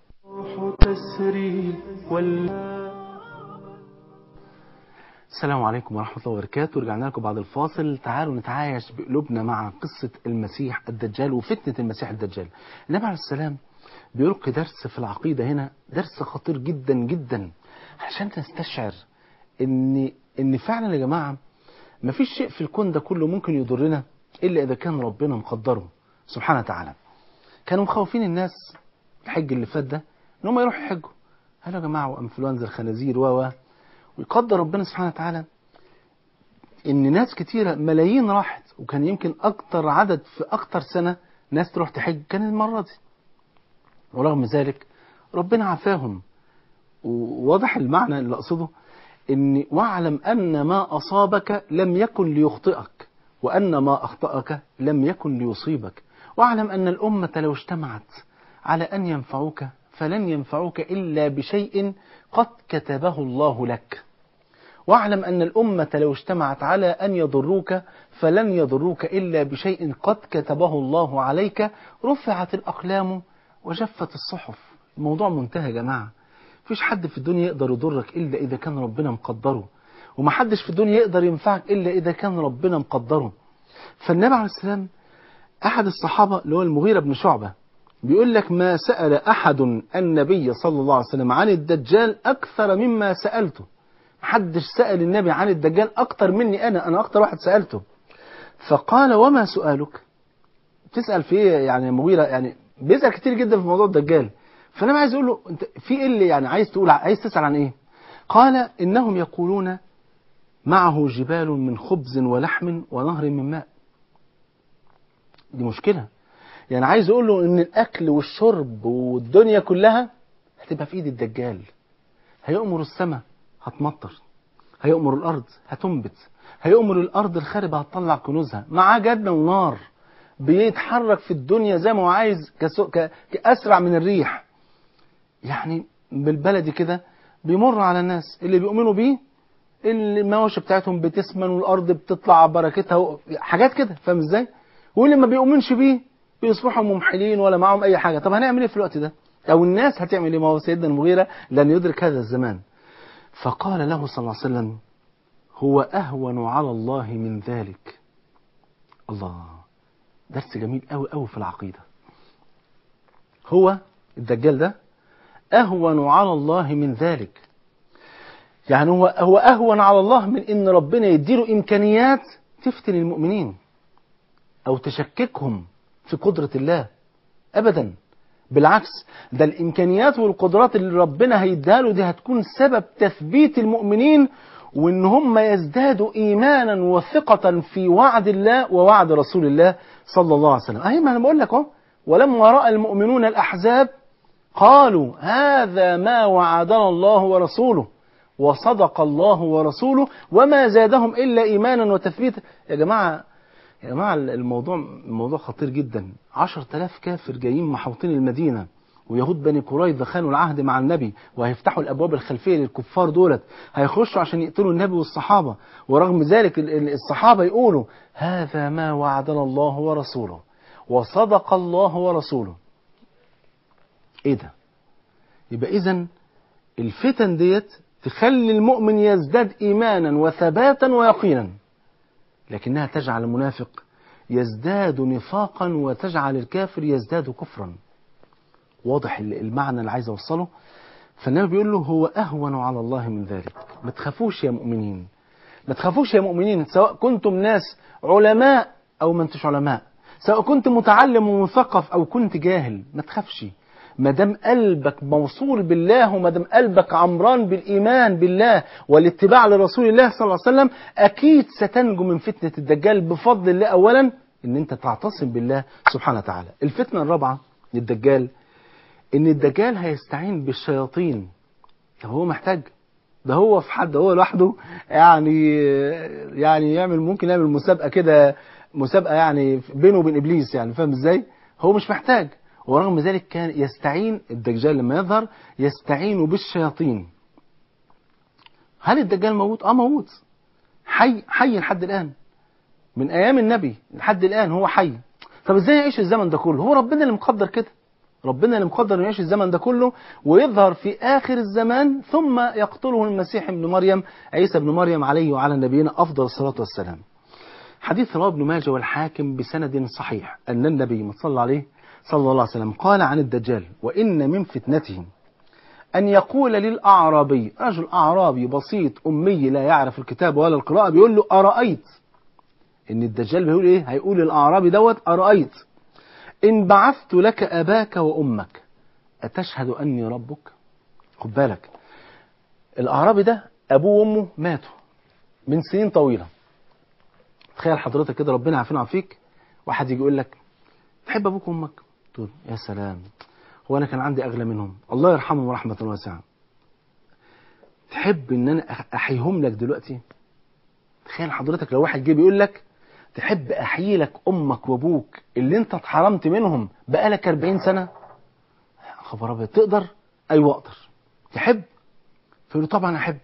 السلام عليكم ورحمة الله وبركاته. رجعنا لكم بعد الفاصل. تعالوا نتعايش بقلوبنا مع قصة المسيح الدجال وفتنة المسيح الدجال. النبي عليه السلام بيلقي درس في العقيدة هنا، درس خطير جدا جدا، عشان نستشعر ان فعلا يا جماعة مفيش شيء في الكون ده كله ممكن يضرنا إلا إذا كان ربنا مقدره سبحانه وتعالى. كانوا مخوفين الناس الحج اللي فات ده ان هم يروحوا يحجوا، قالوا يا جماعة وانفلونزا الخنازير ويقدر ربنا سبحانه وتعالى ان ناس كتيرة ملايين راحت، وكان يمكن اكتر عدد في اكتر سنة ناس تروح تحج كان المرة دي، ورغم ذلك ربنا عافاهم. وواضح المعنى اللي اقصده، ان واعلم ان ما اصابك لم يكن ليخطئك، وان ما اخطأك لم يكن ليصيبك، واعلم ان الامة لو اجتمعت على ان ينفعوك فلن ينفعوك إلا بشيء قد كتبه الله لك، واعلم أن الأمة لو اجتمعت على أن يضروك فلن يضروك إلا بشيء قد كتبه الله عليك، رفعت الأقلام وجفت الصحف. الموضوع منتهى يا جماعة. مفيش حد في الدنيا يقدر يضرك إلا إذا كان ربنا مقدره، ومحدش في الدنيا يقدر ينفعك إلا إذا كان ربنا مقدره. فالنبي عليه السلام أحد الصحابة اللي هو المغيرة بن شعبة بيقول لك ما سأل أحد النبي صلى الله عليه وسلم عن الدجال أكثر مما سألته. محدش سأل النبي عن الدجال أكتر مني، أنا أكتر واحد سألته. فقال وما سؤالك؟ تسأل في إيه يعني مغيرة؟ يعني بيسأل كتير جدا في موضوع الدجال. فأنا عايز أقول له أنت في إيه اللي يعني عايز تسأل عن إيه؟ قال إنهم يقولون معه جبال من خبز ولحم ونهر من ماء. دي مشكلة. يعني عايز أقول له إن الأكل والشرب والدنيا كلها هتبقى في إيد الدجال. هيأمر السماء هتمطر، هيأمر الأرض هتنبت، هيأمر الأرض الخاربة هتطلع كنوزها، معاه جنة ونار، بيتحرك في الدنيا زي ما هو عايز كأسرع من الريح. يعني بالبلدي كده بيمر على الناس اللي بيؤمنوا بيه، اللي المواشي بتاعتهم بتسمن والأرض بتطلع بركتها حاجات كده، فاهم ازاي؟ واللي ما بيؤمنش بيه بيصبحوا ممحلين ولا معهم أي حاجة. طب هنعمل ايه في الوقت ده؟ أو الناس هتعمل ايه؟ ما هو سيدنا المغيرة لن يدرك هذا الزمان. فقال له صلى الله عليه وسلم هو أهون على الله من ذلك. الله، درس جميل قوي قوي في العقيدة. هو الدجال ده أهون على الله من ذلك، يعني هو أهون على الله من إن ربنا يديله إمكانيات تفتن المؤمنين أو تشككهم في قدرة الله. أبدا، بالعكس، ده الإمكانيات والقدرات اللي ربنا هيديها له دي هتكون سبب تثبيت المؤمنين، وإن هم يزدادوا إيمانا وثقة في وعد الله ووعد رسول الله صلى الله عليه وسلم. ما أنا بقول لك أهو، ولما رأى المؤمنون الأحزاب قالوا هذا ما وعدنا الله ورسوله وصدق الله ورسوله وما زادهم إلا إيمانا وتثبيتا. يا جماعة الموضوع خطير جدا. 10,000 كافر جايين محوطين المدينة، ويهود بني قريظة خانوا العهد مع النبي، وهيفتحوا الأبواب الخلفية للكفار دولت، هيخشوا عشان يقتلوا النبي والصحابة. ورغم ذلك الصحابة يقولوا هذا ما وعدنا الله ورسوله وصدق الله ورسوله. ايه ده؟ يبقى إذن الفتن ديت تخلي المؤمن يزداد إيمانا وثباتا ويقينا، لكنها تجعل المنافق يزداد نفاقا وتجعل الكافر يزداد كفرا. واضح المعنى اللي عايز أوصله؟ فالنبي بيقول له هو أهون على الله من ذلك. ما تخافوش يا مؤمنين، ما تخافوش يا مؤمنين، سواء كنتم ناس علماء أو ما انتش علماء، سواء كنت متعلم ومثقف أو كنت جاهل، ما تخافش. ما دام قلبك موصول بالله، وما دام قلبك عمران بالإيمان بالله والاتباع لرسول الله صلى الله عليه وسلم، أكيد ستنجو من فتنة الدجال بفضل الله. أولا إن أنت تعتصم بالله سبحانه وتعالى. الفتنة الرابعة للدجال إن الدجال هيستعين بالشياطين. طب هو محتاج؟ ده هو في حد، هو لوحده يعني ممكن يعمل مسابقة كده، مسابقة يعني بينه وبين إبليس، يعني فاهم إزاي؟ هو مش محتاج. ورغم ذلك كان يستعين الدجال لما يظهر يستعين بالشياطين. هل الدجال موجود؟ موجود، حي لحد الآن، من أيام النبي لحد الآن هو حي. طب إزاي يعيش الزمن ده كله؟ هو ربنا اللي مقدر كده، ربنا اللي مقدر انه يعيش الزمن ده كله ويظهر في آخر الزمان، ثم يقتله المسيح ابن مريم، عيسى ابن مريم، عليه وعلى نبينا أفضل الصلاة والسلام. حديث رواه ابن ماجه والحاكم بسند صحيح أن النبي صلى الله عليه وسلم قال عن الدجال: وإن من فتنته أن يقول للأعرابي، رجل أعرابي بسيط أمي لا يعرف الكتاب ولا القراءة، بيقول له أرأيت، إن الدجال بيقول إيه؟ هيقول للأعرابي دوت أرأيت إن بعثت لك أباك وأمك أتشهد أني ربك؟ خد بالك، الأعرابي ده أبوه وأمه ماتوا من سنين طويلة. تخيل حضرتك كده، ربنا عافينا وعافيك، واحد يجي يقول لك تحب أبوك وأمك؟ تقول يا سلام، هو أنا كان عندي أغلى منهم، الله يرحمهم رحمة واسعة، تحب إن أنا أحيهم لك دلوقتي؟ تخيل حضرتك لو واحد جه بيقول لك تحب أحيي لك أمك وأبوك اللي أنت اتحرمت منهم بقالك 40 سنة؟ خبر أبيض، تقدر؟ أيوة أقدر. تحب؟ فيقول له طبعا أحب.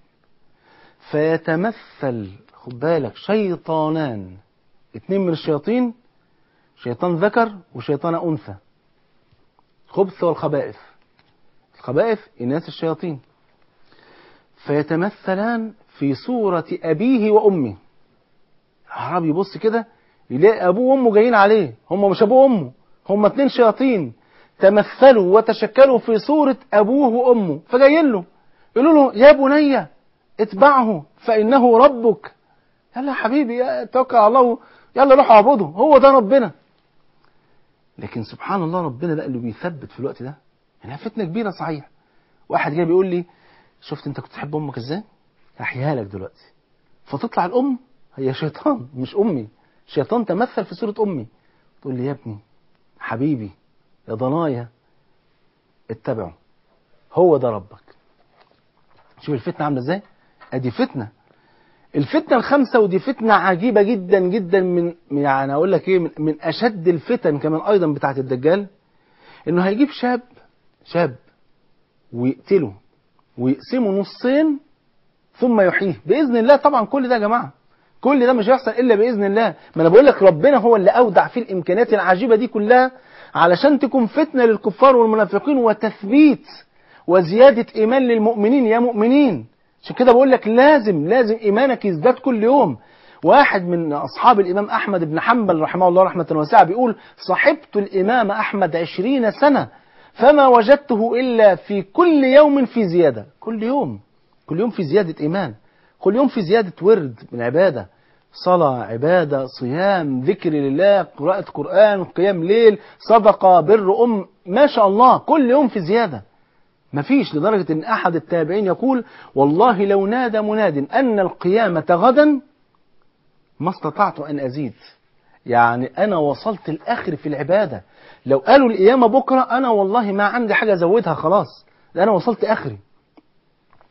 فيتمثل، خد بالك، شيطانان، 2 من الشياطين، شيطان ذكر وشيطان أنثى، خبث والخبائث، الخبائث إناث الشياطين، فيتمثلان في صورة أبيه وأمه. الأعرابي يبص كده يلاقي أبوه وأمه جايين عليه، هم مش أبوه وأمه، هم 2 شياطين تمثلوا وتشكلوا في صورة أبوه وأمه، فجايين له يقولوا له يا بني اتبعه فإنه ربك. يلا يا حبيبي توكل على الله، يلا روح اعبده، هو ده ربنا. لكن سبحان الله، ربنا بقى اللي بيثبت في الوقت ده. يعني فتنة كبيرة صحيح. واحد جاي بيقول لي شفت انت كنت تحب امك ازاي؟ هحييها لك دلوقتي. فتطلع الام هي شيطان مش امي، شيطان تمثل في صورة امي. تقول لي يا ابني حبيبي يا ضنايا اتبعه، هو ده ربك. شوف الفتنة عاملة ازاي؟ ادي فتنة. الفتنة الخامسة، ودي فتنة عجيبة جدا جدا، من يعني اقول لك ايه، من اشد الفتن كمان ايضا بتاعت الدجال، انه هيجيب شاب ويقتله ويقسمه نصين ثم يحييه بإذن الله. طبعا كل ده يا جماعة، كل ده مش هيحصل إلا بإذن الله. ما أنا بقول لك ربنا هو اللي أودع فيه الإمكانيات العجيبة دي كلها علشان تكون فتنة للكفار والمنافقين وتثبيت وزيادة إيمان للمؤمنين. يا مؤمنين، عشان كده بقول لك لازم إيمانك يزداد كل يوم. واحد من أصحاب الإمام أحمد بن حنبل رحمه الله رحمة واسعة بيقول صحبت الإمام أحمد 20 سنة فما وجدته إلا في كل يوم في زيادة. كل يوم في زيادة إيمان، كل يوم في زيادة ورد من عبادة، صلاة، عبادة، صيام، ذكر لله، قراءة قرآن، قيام ليل، صدقة، بر ما شاء الله، كل يوم في زيادة. مفيش، لدرجة أن أحد التابعين يقول والله لو نادى مناد أن القيامة غدا ما استطعت أن أزيد. يعني أنا وصلت الآخر في العبادة، لو قالوا القيامة بكرة أنا والله ما عندي حاجة أزودها، خلاص أنا وصلت آخري.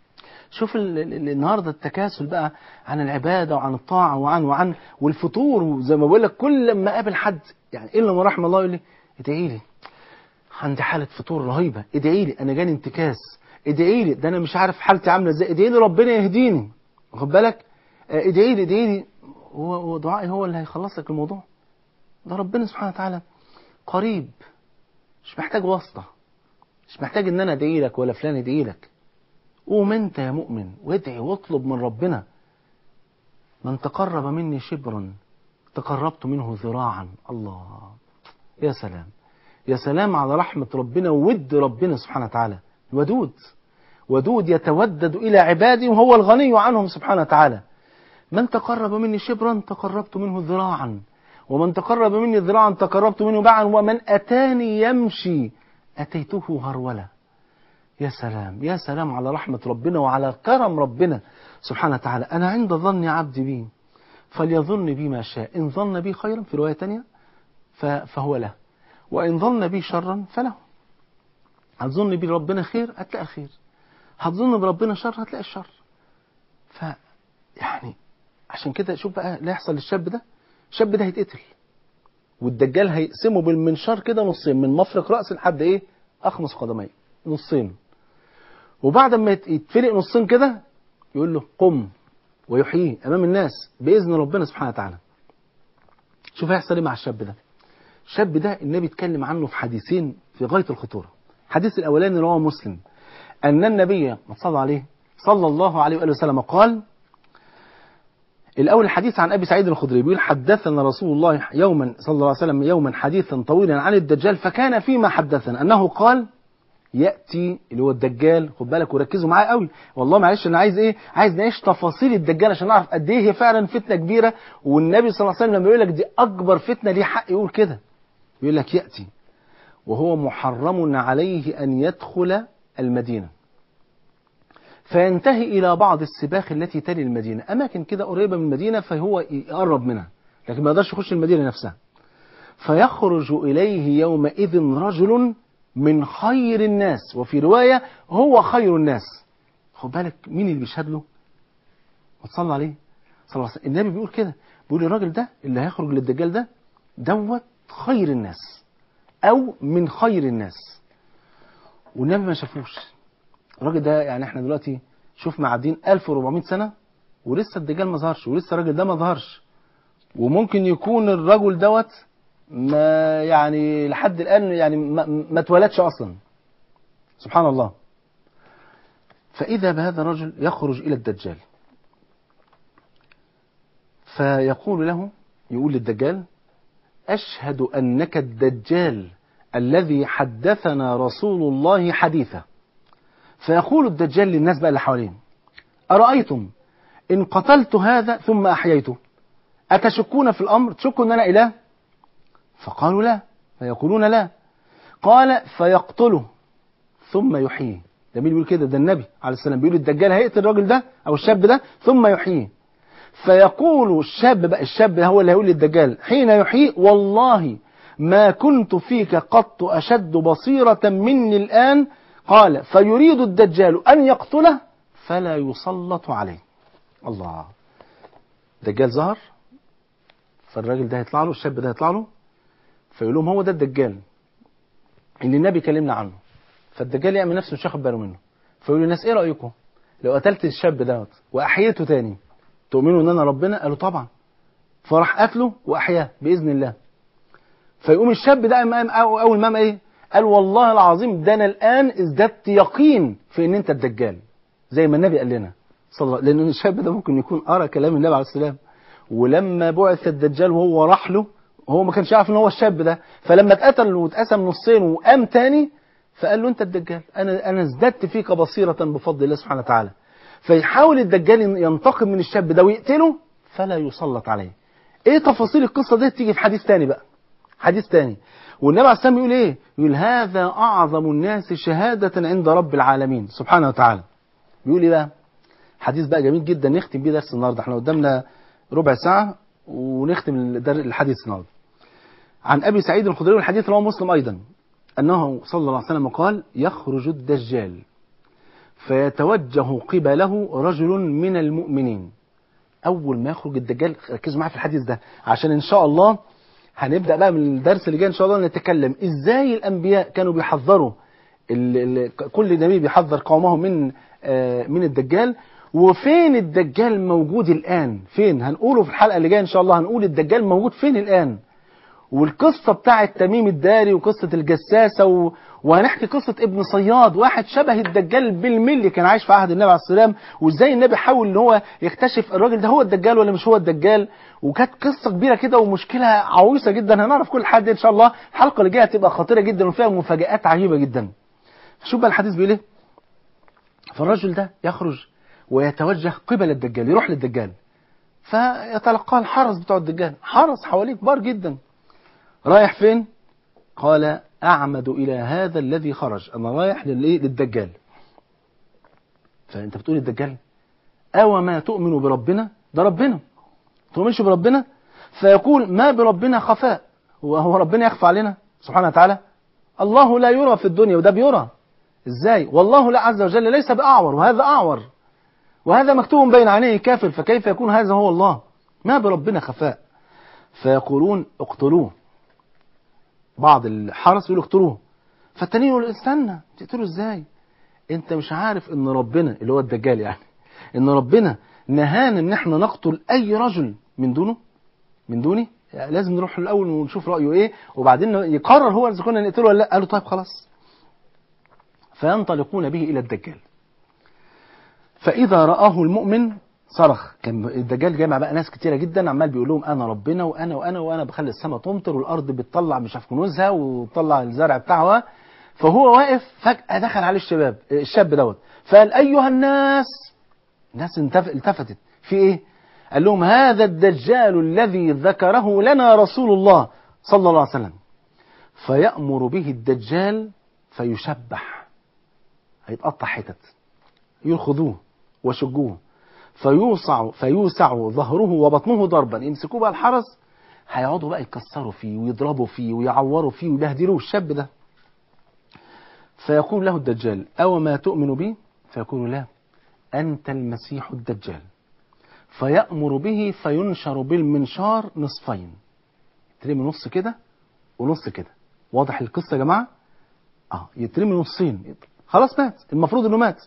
شوف النهارده التكاسل بقى عن العبادة وعن الطاعة وعن والفطور، وزي ما بقول لك كل لما اقابل حد يعني الا من رحم الله يقول لي ادعي لي عندي حالة فطور رهيبة، ادعي لي انا جاني انتكاس، ادعي لي ده انا مش عارف حالتي عاملة ازاي، ادعي لي ربنا يهديني، واخد بالك؟ ادعي لي. هو دعائي هو اللي هيخلص لك الموضوع؟ ده ربنا سبحانه وتعالى قريب، مش محتاج واسطة، مش محتاج ان انا ادعي لك ولا فلان يدعي لك. قوم انت يا مؤمن وادعي واطلب من ربنا. من تقرب مني شبرا تقربت منه ذراعا. الله، يا سلام، يا سلام على رحمة ربنا وود ربنا سبحانه وتعالى. ودود يتودد إلى عباده وهو الغني عنهم سبحانه وتعالى. من تقرب مني شبرا تقربت منه ذراعا، ومن تقرب مني ذراعا تقربت منه باعا، ومن أتاني يمشي أتيته هرولة. يا سلام، يا سلام على رحمة ربنا وعلى كرم ربنا سبحانه وتعالى. أنا عند ظن عبدي بي فليظن بي ما شاء، إن ظن بي خيرا في رواية تانية فهو له، وإن ظن بي شرا فله. هتظن بي ربنا خير هتلاقي خير، هتظن بربنا شر هتلاقي الشر. يعني عشان كده شوف بقى لا يحصل للشاب ده، الشاب ده هيتقتل والدجال هيقسمه بالمنشار كده نصين، من مفرق رأس لحد ايه أخمص قدميه، نصين. وبعد ما يتفلق نصين كده يقول له قم، ويحييه أمام الناس بإذن ربنا سبحانه وتعالى. شوف هيحصل ايه مع الشاب ده. الشاب ده النبي اتكلم عنه في حديثين في غاية الخطورة. الحديث الأولاني رواه مسلم أن النبي صلى عليه صلى الله عليه وآله وسلم قال. الأول الحديث عن أبي سعيد الخدري بيقول حدثنا رسول الله يوما صلى الله عليه وسلم يوما حديثا طويلا عن الدجال، فكان فيما حدثنا أنه قال يأتي اللي هو الدجال. خد بالك وركزوا معايا قوي والله، معلش أنا عايز إيه، عايز نعيش تفاصيل الدجال عشان نعرف قد إيه هي فعلا فتنة كبيرة. والنبي صلى الله عليه وسلم لما يقول لك دي أكبر فتنة ليه حق يقول كده، يقول لك يأتي وهو محرم عليه أن يدخل المدينة، فينتهي إلى بعض السباخ التي تلي المدينة، أماكن كده قريبة من المدينة فهو يقرب منها لكن ما يقدرش يخش المدينة نفسها. فيخرج إليه يومئذ رجل من خير الناس، وفي رواية هو خير الناس. خد بالك مين اللي بيشهد له؟ وتصلى عليه صلى الله عليه وسلم. النبي بيقول كده، بيقول الراجل ده اللي هيخرج للدجال ده دوت خير الناس أو من خير الناس. والنبي ما شافوش الراجل ده. يعني احنا دلوقتي شوف معدين 1400 سنة ولسه الدجال ما ظهرش، ولسه الراجل ده ما ظهرش، وممكن يكون الرجل دوت ما يعني لحد الآن يعني ما اتولدش أصلا، سبحان الله. فإذا بهذا الرجل يخرج إلى الدجال فيقول له، يقول للدجال أشهد أنك الدجال الذي حدثنا رسول الله حديثا. فيقول الدجال للناس بقى اللي حوالين أرأيتم إن قتلت هذا ثم أحييته أتشكون في الأمر، تشكوا أن أنا إله؟ فقالوا لا، فيقولون لا. قال فيقتله ثم يحييه. ده مين بيقول كده؟ ده النبي عليه السلام بيقول الدجال هيقتل الراجل ده أو الشاب ده ثم يحييه. فيقول الشاب بقى، الشاب ده هو اللي هيقول للدجال حين يحييه والله ما كنت فيك قط أشد بصيرة مني الآن. قال فيريد الدجال أن يقتله فلا يسلط عليه. الله، الدجال ظهر، فالراجل ده هيطلع له، الشاب ده هيطلع له فيقول لهم هو ده الدجال اللي النبي كلمنا عنه. فالدجال يعمل نفسه مش واخد باله منه، فيقول للناس ايه رأيكم لو قتلت الشاب دوت وأحييته تاني تؤمنوا ان انا ربنا؟ قالوا طبعا. فراح قتله وأحياه بإذن الله. فيقوم الشاب ده أول ما ايه قال والله العظيم ده أنا الآن ازددت يقين في ان انت الدجال زي ما النبي قال لنا صلى الله عليه وسلم. لأن الشاب ده ممكن يكون قرأ كلام النبي عليه السلام، ولما بعث الدجال وهو راح له هو ما كانش عارف ان هو الشاب ده، فلما اتقتل واتقسم نصين وقام تاني فقال له انت الدجال، انا ازددت فيك بصيرة بفضل الله سبحانه وتعالى. فيحاول الدجال ينتقم من الشاب ده ويقتله فلا يسلط عليه. ايه تفاصيل القصة دي تيجي في حديث تاني بقى، حديث تاني. والنبي عليه السلام يقول ايه؟ يقول هذا اعظم الناس شهادة عند رب العالمين سبحانه وتعالى. بيقول ايه بقى؟ حديث بقى جميل جدا نختم بيه درس النهارده، احنا قدامنا ربع ساعة ونختم الحديث النهارده. عن أبي سعيد الخدري، والحديث رواه مسلم أيضا، أنه صلى الله عليه وسلم قال يخرج الدجال فيتوجه قبله رجل من المؤمنين. أول ما يخرج الدجال، ركزوا معايا في الحديث ده عشان إن شاء الله هنبدأ بقى من الدرس اللي جاي إن شاء الله نتكلم إزاي الأنبياء كانوا بيحذروا كل نبي بيحذر قومه من الدجال، وفين الدجال موجود الآن، فين هنقوله في الحلقة اللي جاية إن شاء الله، هنقول الدجال موجود فين الآن، والقصة بتاعة تميم الداري وقصة الجساسة وهنحكي قصة ابن صياد، واحد شبه الدجال بالملي كان عايش في عهد النبي عليه السلام، وازاي النبي حاول ان هو يكتشف الراجل ده هو الدجال ولا مش هو الدجال، وكانت قصة كبيرة كده ومشكلة عويصة جدا. هنعرف كل حاجة ان شاء الله. الحلقة اللي جاية هتبقى خطيرة جدا وفيها مفاجآت عجيبة جدا. شوف بقى الحديث بيقول ايه. فالرجل ده يخرج ويتوجه قبل الدجال، يروح للدجال، فيتلقاه الحرس بتوع الدجال، حرس حواليه كبار جدا. رايح فين؟ قال أعمد إلى هذا الذي خرج، أنا رايح للدجال. فأنت بتقول الدجال أو ما تؤمن بربنا، ده ربنا تؤمنش بربنا؟ فيقول ما بربنا خفاء، هو ربنا يخفى علينا سبحانه وتعالى؟ الله لا يرى في الدنيا وده بيرى إزاي؟ والله لا عز وجل ليس بأعور وهذا أعور، وهذا مكتوب بين عينيه كافر، فكيف يكون هذا هو الله؟ ما بربنا خفاء. فيقولون اقتلوه، بعض الحرس يقولوا اقتلوه، فالتانيين يقولوا استنى تقتلوا ازاي؟ انت مش عارف ان ربنا اللي هو الدجال يعني ان ربنا نهانا ان احنا نقتل اي رجل من دوني يعني لازم نروح الاول ونشوف رايه ايه وبعدين يقرر هو اذا كنا نقتله ولا لا. قالوا طيب خلاص. فينطلقون به الى الدجال، فاذا رآه المؤمن صرخ. كان الدجال جامع بقى ناس كتيره جدا عمال بيقول لهم انا ربنا وانا بخلي السماء تمطر والارض بتطلع مش عارف كنوزها وتطلع الزرع بتاعها. فهو واقف فجأة دخل عليه الشاب دوت فقال ايها الناس التفتت في ايه؟ قال لهم هذا الدجال الذي ذكره لنا رسول الله صلى الله عليه وسلم. فيأمر به الدجال فيشبح، هيتقطع حتت، يأخذوه وشجوه فيوسع ظهره وبطنه ضربا. يمسكوه بقى الحرس هيقعدوا بقى يكسروا فيه ويضربوا فيه ويعوروا فيه ويبهدلوه الشاب ده. فيقول له الدجال أو ما تؤمن بي؟ فيقول لا أنت المسيح الدجال. فيأمر به فينشر بالمنشار نصفين، يترمي نص كده ونص كده. واضح القصة يا جماعة؟ يترمي نصين، خلاص مات، المفروض انه مات.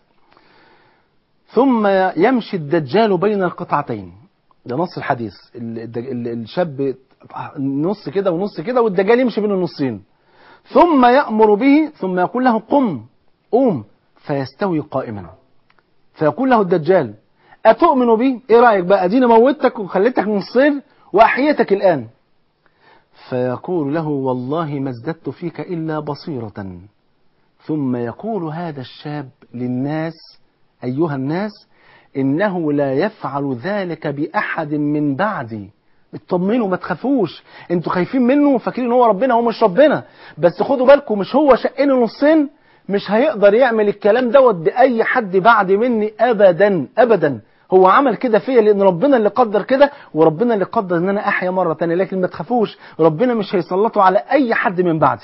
ثم يمشي الدجال بين القطعتين، ده نص الحديث. الشاب نص كده ونص كده والدجال يمشي بين النصين. ثم يأمر به ثم يقول له قوم فيستوي قائما. فيقول له الدجال أتؤمن بي؟ ايه رأيك بقى؟ اديني موتك وخليتك نصين وأحيتك الآن. فيقول له والله ما ازددت فيك إلا بصيرة. ثم يقول هذا الشاب للناس أيها الناس إنه لا يفعل ذلك بأحد من بعدي. اطمنوا ما تخافوش، انتوا خايفين منه وفاكرين هو ربنا، هو مش ربنا، بس خدوا بالكم مش هو شقنا نصين، مش هيقدر يعمل الكلام دوت بأي حد بعد مني أبدا أبدا. هو عمل كده فيا لأن ربنا اللي قدر كده وربنا اللي قدر إن أنا أحيا مرة تانية، لكن ما تخافوش ربنا مش هيسلطه على أي حد من بعدي.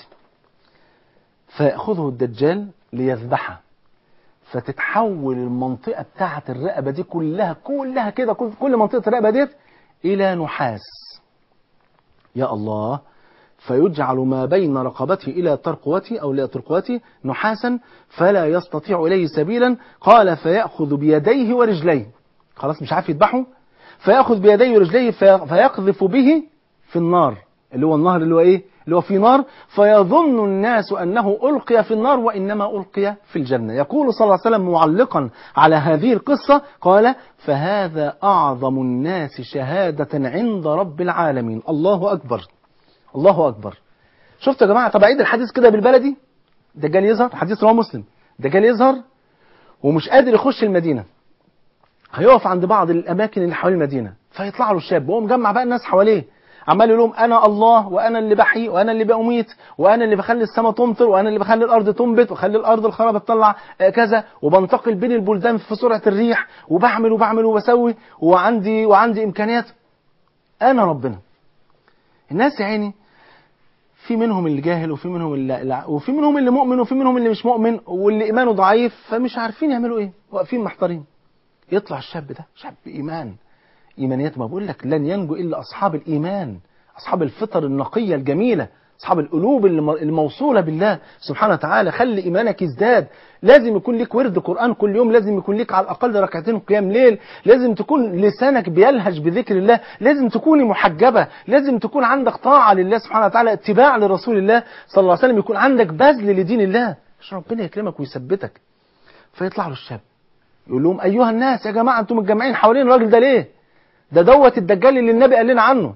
فيأخذه الدجال ليذبحه، فتتحول المنطقة بتاعة الرقبة دي كلها كده، كل منطقة الرقبة ديت إلى نحاس. يا الله. فيجعل ما بين رقبته إلى ترقوته أو إلى ترقوته نحاسا فلا يستطيع إليه سبيلا. قال فيأخذ بيديه ورجليه، خلاص مش عارف يذبحه، فيأخذ بيديه ورجليه فيقذف به في النار، اللي هو النهر اللي هو إيه؟ اللي هو في نار. فيظن الناس أنه ألقي في النار وإنما ألقي في الجنة. يقول صلى الله عليه وسلم معلقا على هذه القصة قال فهذا أعظم الناس شهادة عند رب العالمين. الله أكبر الله أكبر. شفتوا يا جماعة؟ طب أعيد الحديث كده بالبلدي. دجال يظهر، حديث رواه مسلم، دجال يظهر ومش قادر يخش المدينة، هيقف عند بعض الأماكن اللي حوالين المدينة، فيطلع له الشاب وهو مجمع بقى الناس حواليه عمال يقول لهم أنا الله وأنا اللي بحيي وأنا اللي بأميت وأنا اللي بخلي السماء تمطر وأنا اللي بخلي الأرض تنبت وخلي الأرض الخرابة تطلع كذا وبنتقل بين البلدان في سرعة الريح وبعمل وبسوي وعندي إمكانيات، أنا ربنا. الناس يا عيني في منهم اللي جاهل وفي منهم وفي منهم اللي مؤمن وفي منهم اللي مش مؤمن واللي إيمانه ضعيف، فمش عارفين يعملوا إيه، واقفين محتارين. يطلع الشاب ده شاب إيمانيات، ما بقول لك لن ينجو إلا أصحاب الإيمان، أصحاب الفطر النقية الجميلة، أصحاب القلوب الموصولة بالله سبحانه وتعالى. خلي إيمانك يزداد. لازم يكون لك ورد قرآن كل يوم، لازم يكون لك على الأقل ركعتين قيام ليل، لازم تكون لسانك بيلهج بذكر الله، لازم تكوني محجبة، لازم تكون عندك طاعة لله سبحانه وتعالى، اتباع لرسول الله صلى الله عليه وسلم، يكون عندك بذل لدين الله عشان ربنا يكرمك ويثبتك. فيطلع له الشاب يقول لهم أيها الناس، يا جماعة أنتم متجمعين حوالين الراجل ده ليه؟ دوت الدجال اللي النبي قال لنا عنه.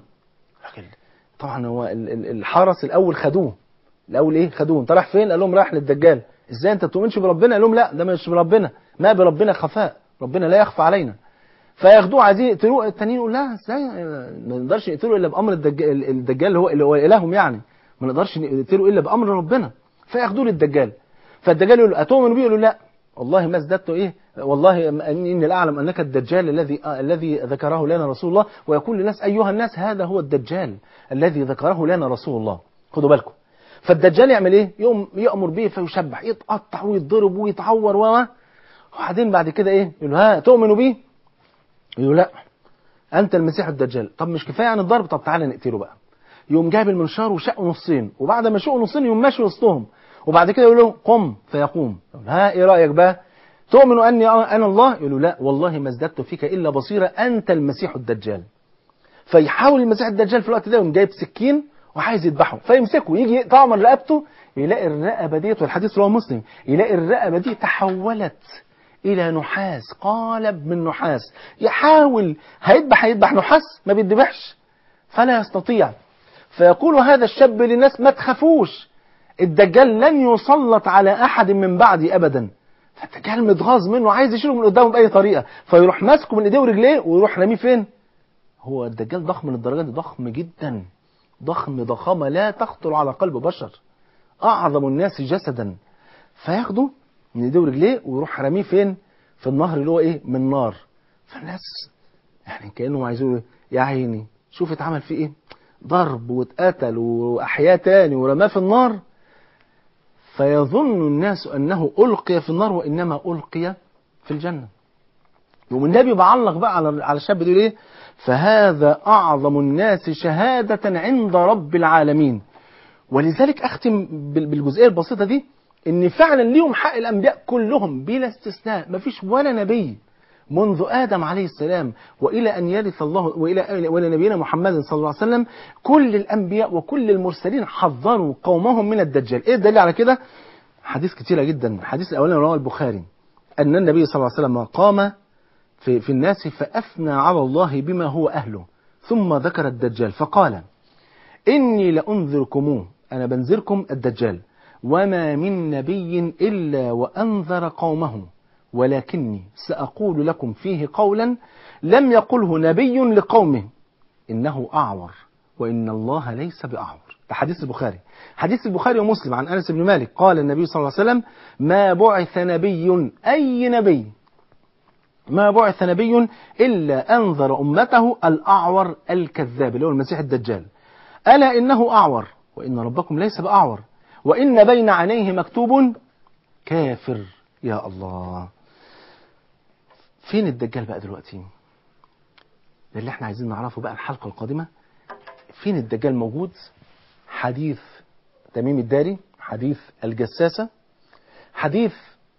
طبعا هو الحرس الأول خدوه. الأول إيه؟ خدوه. أنت رايح فين؟ قال لهم رايح للدجال. إزاي أنت بتؤمنش بربنا؟ قال لهم لا، ده مش بربنا، ما بربنا خفاء، ربنا لا يخفى علينا. فياخدوه عايزين يقتلوه. التانيين يقول لا، إزاي ما نقدرش نقتله إلا بأمر الدجال اللي هو إلههم يعني، ما نقدرش نقتله إلا بأمر ربنا. فياخدوه للدجال. فالدجال يقول له أتؤمن بيه؟ يقول له لا والله ما ازددت إيه، والله إني لأعلم أنك الدجال الذي ذكره لنا رسول الله. ويقول للناس أيها الناس هذا هو الدجال الذي ذكره لنا رسول الله. خدوا بالكم. فالدجال يعمل إيه؟ يأمر به فيشبح، يتقطع ويتضرب ويتعور وبعدين بعد كده إيه؟ يقول ها تؤمنوا به؟ يقول لا أنت المسيح الدجال. طب مش كفاية عن الضرب؟ طب تعالى نقتله بقى. يقوم جايب المنشار وشقه نصين، وبعد ما شقه نصين يقوم ماشي وسطهم، وبعد كده يقول له قم فيقوم. ها ايه رايك بقى؟ تؤمن اني انا الله؟ يقول له لا والله ما ازددت فيك الا بصيره، انت المسيح الدجال. فيحاول المسيح الدجال في الوقت ده يقوم جايب سكين وعايز يذبحه، فيمسكه يجي يقطع من رقبته، يلاقي الرقبه ديت، والحديث رواه مسلم، يلاقي الرقبه دي تحولت الى نحاس، قالب من نحاس. يحاول هيذبح نحاس ما بيذبحش، فلا يستطيع. فيقول هذا الشاب للناس ما تخافوش، الدجال لن يسلط على أحد من بعدي أبدا. فالدجال متغاظ منه، عايز يشيله من قدامه بأي طريقة، فيروح ماسكه من إيديه ورجليه ويروح راميه فين؟ هو الدجال ضخم للدرجة دي، ضخم جدا، ضخامة لا تخطر على قلب بشر، أعظم الناس جسدا. فياخده من إيديه ورجليه ويروح راميه فين؟ في النهر اللي هو إيه؟ من نار. فالناس يعني كأنهم عايزين يا عيني شوف اتعمل فيه إيه؟ ضرب واتقتل وأحياه تاني ورماه في النار. فيظن الناس أنه ألقي في النار وإنما ألقي في الجنة. يوم النبي بعلق بقى على الشاب ده ليه؟ فهذا أعظم الناس شهادة عند رب العالمين. ولذلك أختم بالجزئية البسيطة دي، إن فعلا ليهم حق الأنبياء كلهم بلا استثناء، مفيش ولا نبي منذ آدم عليه السلام وإلى أن يرث الله وإلى نبينا محمد صلى الله عليه وسلم، كل الأنبياء وكل المرسلين حذروا قومهم من الدجال. إيه الدليل على كده؟ حديث كتيرة جدا. الحديث الأولاني رواه البخاري أن النبي صلى الله عليه وسلم قام في الناس فأثنى على الله بما هو أهله، ثم ذكر الدجال فقال إني لأنذركموه، أنا بنذركم الدجال، وما من نبي إلا وأنذر قومه، ولكني سأقول لكم فيه قولا لم يقله نبي لقومه، إنه أعور وإن الله ليس بأعور. ده حديث البخاري. حديث البخاري ومسلم عن أنس بن مالك قال النبي صلى الله عليه وسلم ما بعث نبي، أي نبي، ما بعث نبي إلا أنذر أمته الأعور الكذاب اللي هو المسيح الدجال، ألا إنه أعور وإن ربكم ليس بأعور وإن بين عينيه مكتوب كافر. يا الله، فين الدجال بقى دلوقتي؟ ده اللي احنا عايزين نعرفه بقى الحلقة القادمة. فين الدجال موجود؟ حديث تميم الداري، حديث الجساسة، حديث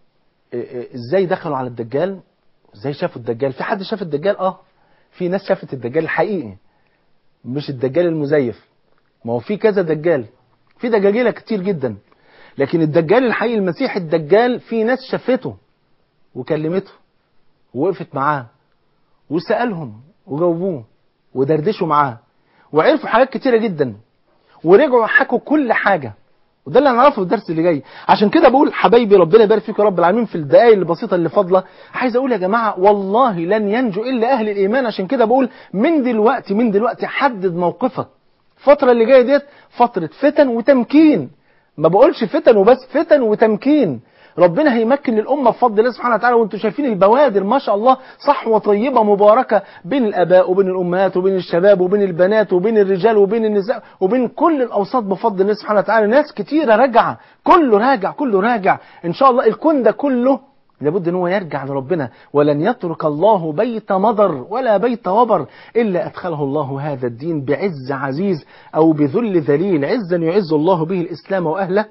ازاي دخلوا على الدجال، ازاي شافوا الدجال. في حد شاف الدجال؟ في ناس شافت الدجال الحقيقي مش الدجال المزيف. ما هو في كذا دجال، في دجاجيلة كتير جدا، لكن الدجال الحقيقي المسيح الدجال في ناس شافته وكلمته ووقفت معاه وسألهم وجاوبوه ودردشوا معاه وعرفوا حاجات كتيرة جدا ورجعوا حكوا كل حاجة. وده اللي هنعرفه في الدرس اللي جاي. عشان كده بقول حبايبي ربنا يبارك فيكم يا رب العالمين، في الدقائق البسيطة اللي فاضلة عايز اقول يا جماعة والله لن ينجو الا اهل الايمان. عشان كده بقول من دلوقتي حدد موقفك. الفترة اللي جاية ديت فترة فتن وتمكين، ما بقولش فتن وبس، فتن وتمكين. ربنا هيمكن للأمة بفضل الله سبحانه وتعالى. وانتم شايفين البوادر ما شاء الله صحوة طيبة مباركة بين الآباء وبين الأمهات وبين الشباب وبين البنات وبين الرجال وبين النساء وبين كل الأوساط بفضل الله سبحانه وتعالى. ناس كتيرة راجعة، كله راجع كله راجع إن شاء الله. الكون ده كله لابد ان هو يرجع لربنا. ولن يترك الله بيت مضر ولا بيت وبر إلا أدخله الله هذا الدين بعز عزيز أو بذل ذليل. عزا يعز الله به الإسلام وأهله،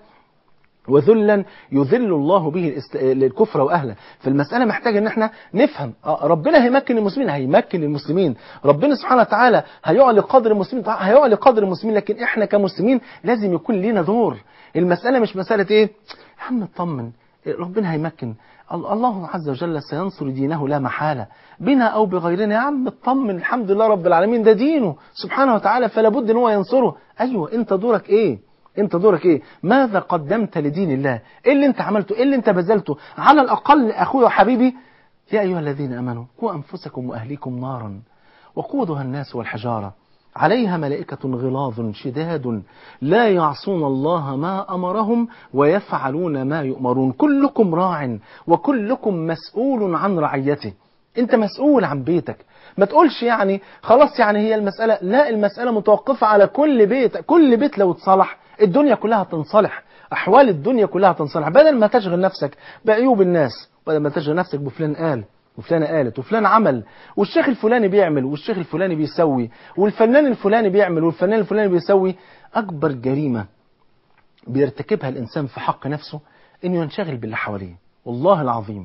وذلا يذل الله به الكفر وأهله. فالمسألة محتاجة ان احنا نفهم ربنا هيمكن المسلمين، هيمكن المسلمين. ربنا سبحانه وتعالى هيعلي قدر المسلمين، هيعلي قدر المسلمين. لكن احنا كمسلمين لازم يكون لنا دور. المسألة مش مسألة ايه يا عم اطمن ربنا هيمكن، الله عز وجل سينصر دينه لا محالة بنا أو بغيرنا. يا عم اطمن، الحمد لله رب العالمين ده دينه سبحانه وتعالى، فلا بد ان هو ينصره. أيوة انت دورك ايه؟ انت دورك ايه؟ ماذا قدمت لدين الله؟ ايه اللي انت عملته؟ ايه اللي انت بذلته؟ على الأقل أخوي وحبيبي يا أيها الذين أمنوا قوا أنفسكم وأهليكم نارا وقودها الناس والحجارة عليها ملائكة غلاظ شداد لا يعصون الله ما أمرهم ويفعلون ما يؤمرون. كلكم راع وكلكم مسؤول عن رعيته. انت مسؤول عن بيتك. ما تقولش يعني خلاص يعني هي المسألة، لا، المسألة متوقفة على كل بيت. كل بيت لو اتصلح الدنيا كلها تنصلح، أحوال الدنيا كلها تنصلح. بدل ما تشغل نفسك بعيوب الناس، بدل ما تشغل نفسك بفلان قال وفلانة قالت وفلان عمل والشيخ الفلاني بيعمل والشيخ الفلاني بيسوي والفنان الفلاني بيعمل والفنان الفلاني بيسوي. أكبر جريمة بيرتكبها الإنسان في حق نفسه إنه ينشغل باللي حواليه. والله العظيم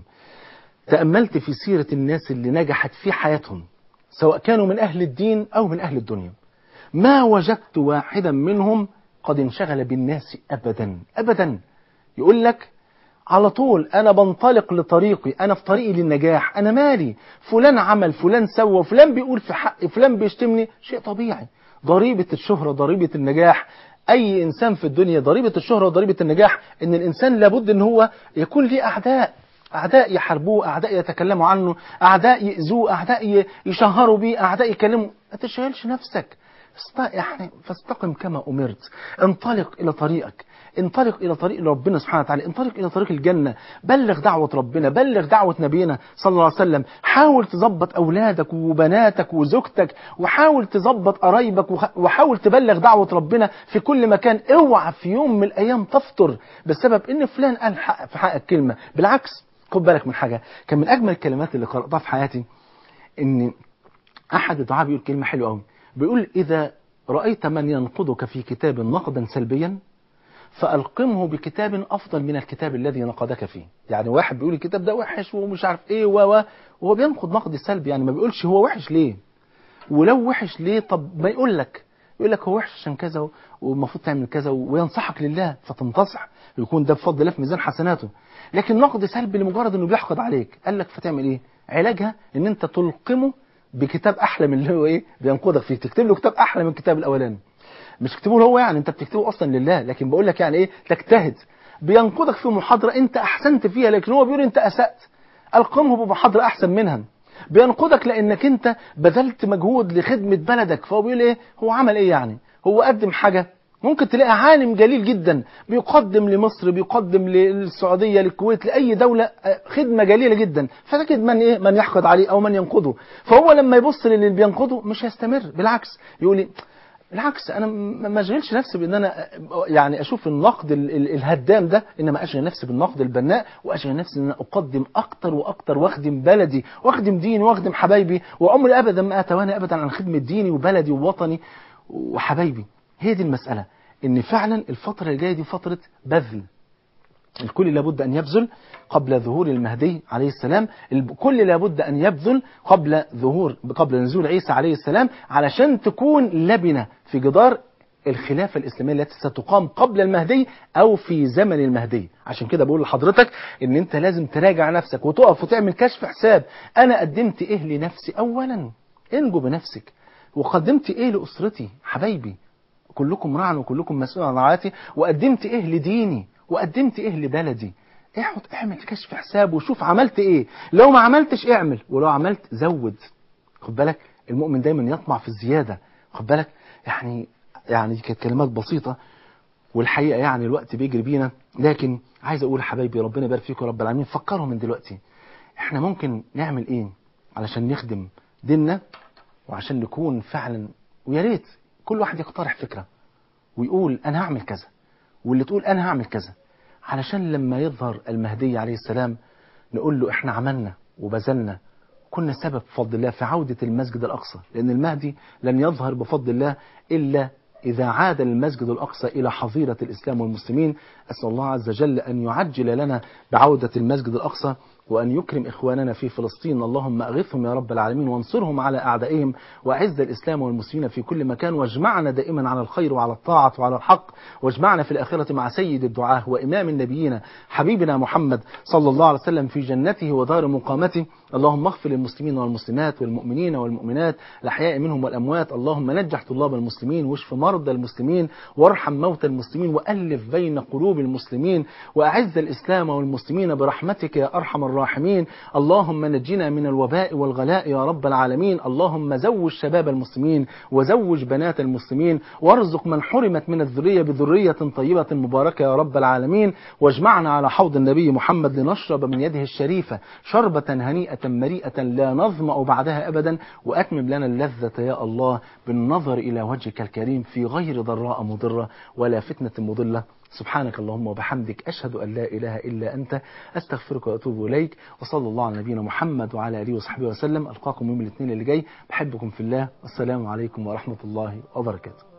تأملت في سيرة الناس اللي نجحت في حياتهم سواء كانوا من أهل الدين أو من أهل الدنيا، ما وجدت واحدا منهم قد انشغل بالناس أبدا أبدا. يقول لك على طول أنا بنطلق لطريقي، أنا في طريقي للنجاح، أنا مالي فلان عمل فلان سوى فلان بيقول في حقي فلان بيشتمني. شيء طبيعي، ضريبة الشهرة ضريبة النجاح. أي إنسان في الدنيا ضريبة الشهرة وضريبة النجاح إن الإنسان لابد إن هو يكون ليه أعداء، أعداء يحاربوه، أعداء يتكلموا عنه، أعداء يؤذوه، أعداء يشهروا بيه، أعداء يكلموا. ما تشغلش نفسك، يعني فاستقم كما أمرت. انطلق إلى طريقك، انطلق إلى طريق ربنا سبحانه وتعالى، انطلق إلى طريق الجنة. بلغ دعوة ربنا، بلغ دعوة نبينا صلى الله عليه وسلم. حاول تظبط أولادك وبناتك وزوجتك، وحاول تظبط قرايبك، وحاول تبلغ دعوة ربنا في كل مكان. اوعى في يوم من الأيام تفطر بسبب إن فلان قال في حقك كلمة. بالعكس خد بالك من حاجة، كان من أجمل الكلمات اللي قرأتها في حياتي إن أحد الدعاء بيقول كلمة حلوة قوي. بيقول إذا رأيت من ينقضك في كتاب نقدا سلبيا فألقمه بكتاب أفضل من الكتاب الذي نقدك فيه. يعني واحد بيقول الكتاب ده وحش ومش عارف إيه وهو بينقد نقد سلبي، يعني ما بيقولش هو وحش ليه، ولو وحش ليه طب ما يقول لك هو وحش عشان كذا والمفروض تعمل كذا وينصحك لله فتنتصح، يكون ده بفضل الله في ميزان حسناته. لكن نقد سلبي لمجرد انه بيحقد عليك، قال لك فتعمل ايه؟ علاجها ان انت تلقمه بكتاب احلى من اللي هو ايه بينقدك فيه، تكتب له كتاب احلى من الكتاب الاولاني. مش تكتبه له هو، يعني انت بتكتبه اصلا لله، لكن بقول لك يعني ايه تجتهد. بينقدك في محاضره انت احسنت فيها لكن هو بيقول انت اسأت، القمه بمحاضره احسن منها. بينقدك لانك انت بذلت مجهود لخدمه بلدك، فهو بيقول ايه هو عمل ايه، يعني هو قدم حاجه. ممكن تلاقي عالم جليل جدا بيقدم لمصر، بيقدم للسعوديه، للكويت، لاي دوله خدمه جليله جدا، فتجد من يحقد عليه او من ينقده. فهو لما يبص للي بينقده مش هيستمر، بالعكس يقول لي بالعكس انا ما اشغلش نفسي بان انا يعني اشوف النقد الهدام ده، انما اشغل نفسي بالنقد البناء، واشغل نفسي ان انا اقدم اكتر واكتر، واخدم بلدي واخدم ديني واخدم حبايبي، وعمري ابدا ما اتوانى ابدا عن خدمه ديني وبلدي ووطني وحبايبي. هي دي المساله، ان فعلا الفتره اللي جايه دي فتره بذل. الكل لابد أن يبذل قبل ظهور المهدي عليه السلام، الكل لابد أن يبذل قبل نزول عيسى عليه السلام، علشان تكون لبنة في جدار الخلافة الإسلامية التي ستقام قبل المهدي أو في زمن المهدي. عشان كده بقول لحضرتك إن أنت لازم تراجع نفسك وتقف وتعمل كشف حساب. أنا قدمت إيه لنفسي؟ أولا انجو بنفسك. وقدمت إيه لأسرتي؟ حبايبي كلكم راع وكلكم مسؤول عن رعايتي. وقدمت إيه لديني؟ وقدمت ايه لبلدي؟ اعمل كشف حساب وشوف عملت ايه. لو ما عملتش اعمل، ولو عملت زود. خد بالك المؤمن دايما يطمع في الزيادة. خد بالك يعني دي كانت كلمات بسيطة والحقيقة يعني الوقت بيجري بينا، لكن عايز أقول حبايبي ربنا يبارك فيكم يا رب العالمين، فكروا من دلوقتي احنا ممكن نعمل ايه علشان نخدم ديننا، وعشان نكون فعلا، ويا ريت كل واحد يقترح فكرة ويقول أنا هعمل كذا، واللي تقول أنا هعمل كذا، علشان لما يظهر المهدي عليه السلام نقول له احنا عملنا وبذلنا، كنا سبب بفضل الله في عودة المسجد الأقصى، لأن المهدي لن يظهر بفضل الله إلا إذا عاد المسجد الأقصى إلى حظيرة الإسلام والمسلمين. أسأل الله عز وجل أن يعجل لنا بعودة المسجد الأقصى، وأن يكرم إخواننا في فلسطين، اللهم أغثهم يا رب العالمين وانصرهم على أعدائهم، وأعز الإسلام والمسلمين في كل مكان، واجمعنا دائما على الخير وعلى الطاعة وعلى الحق، واجمعنا في الآخرة مع سيد الدعاة وإمام النبيين حبيبنا محمد صلى الله عليه وسلم في جنته ودار مقامته. اللهم اغفر للمسلمين والمسلمات والمؤمنين والمؤمنات الأحياء منهم والأموات، اللهم نجح طلاب المسلمين واشف مرضى المسلمين وارحم موتى المسلمين وألف بين قلوب المسلمين، وأعز الإسلام والمسلمين برحمتك يا أرحم الراحمين. اللهم نجنا من الوباء والغلاء يا رب العالمين. اللهم زوج شباب المسلمين وزوج بنات المسلمين، وارزق من حرمت من الذرية بذرية طيبة مباركة يا رب العالمين، واجمعنا على حوض النبي محمد لنشرب من يده الشريفة شربة هنيئة مريئة لا نظمأ بعدها أبدا، وأتمم لنا اللذة يا الله بالنظر إلى وجهك الكريم في غير ضراء مضرة ولا فتنة مضلة. سبحانك اللهم وبحمدك، أشهد أن لا إله إلا أنت، أستغفرك وأتوب إليك، وصلى الله على نبينا محمد وعلى آله وصحبه وسلم. ألقاكم يوم الاثنين اللي جاي، بحبكم في الله، والسلام عليكم ورحمة الله وبركاته.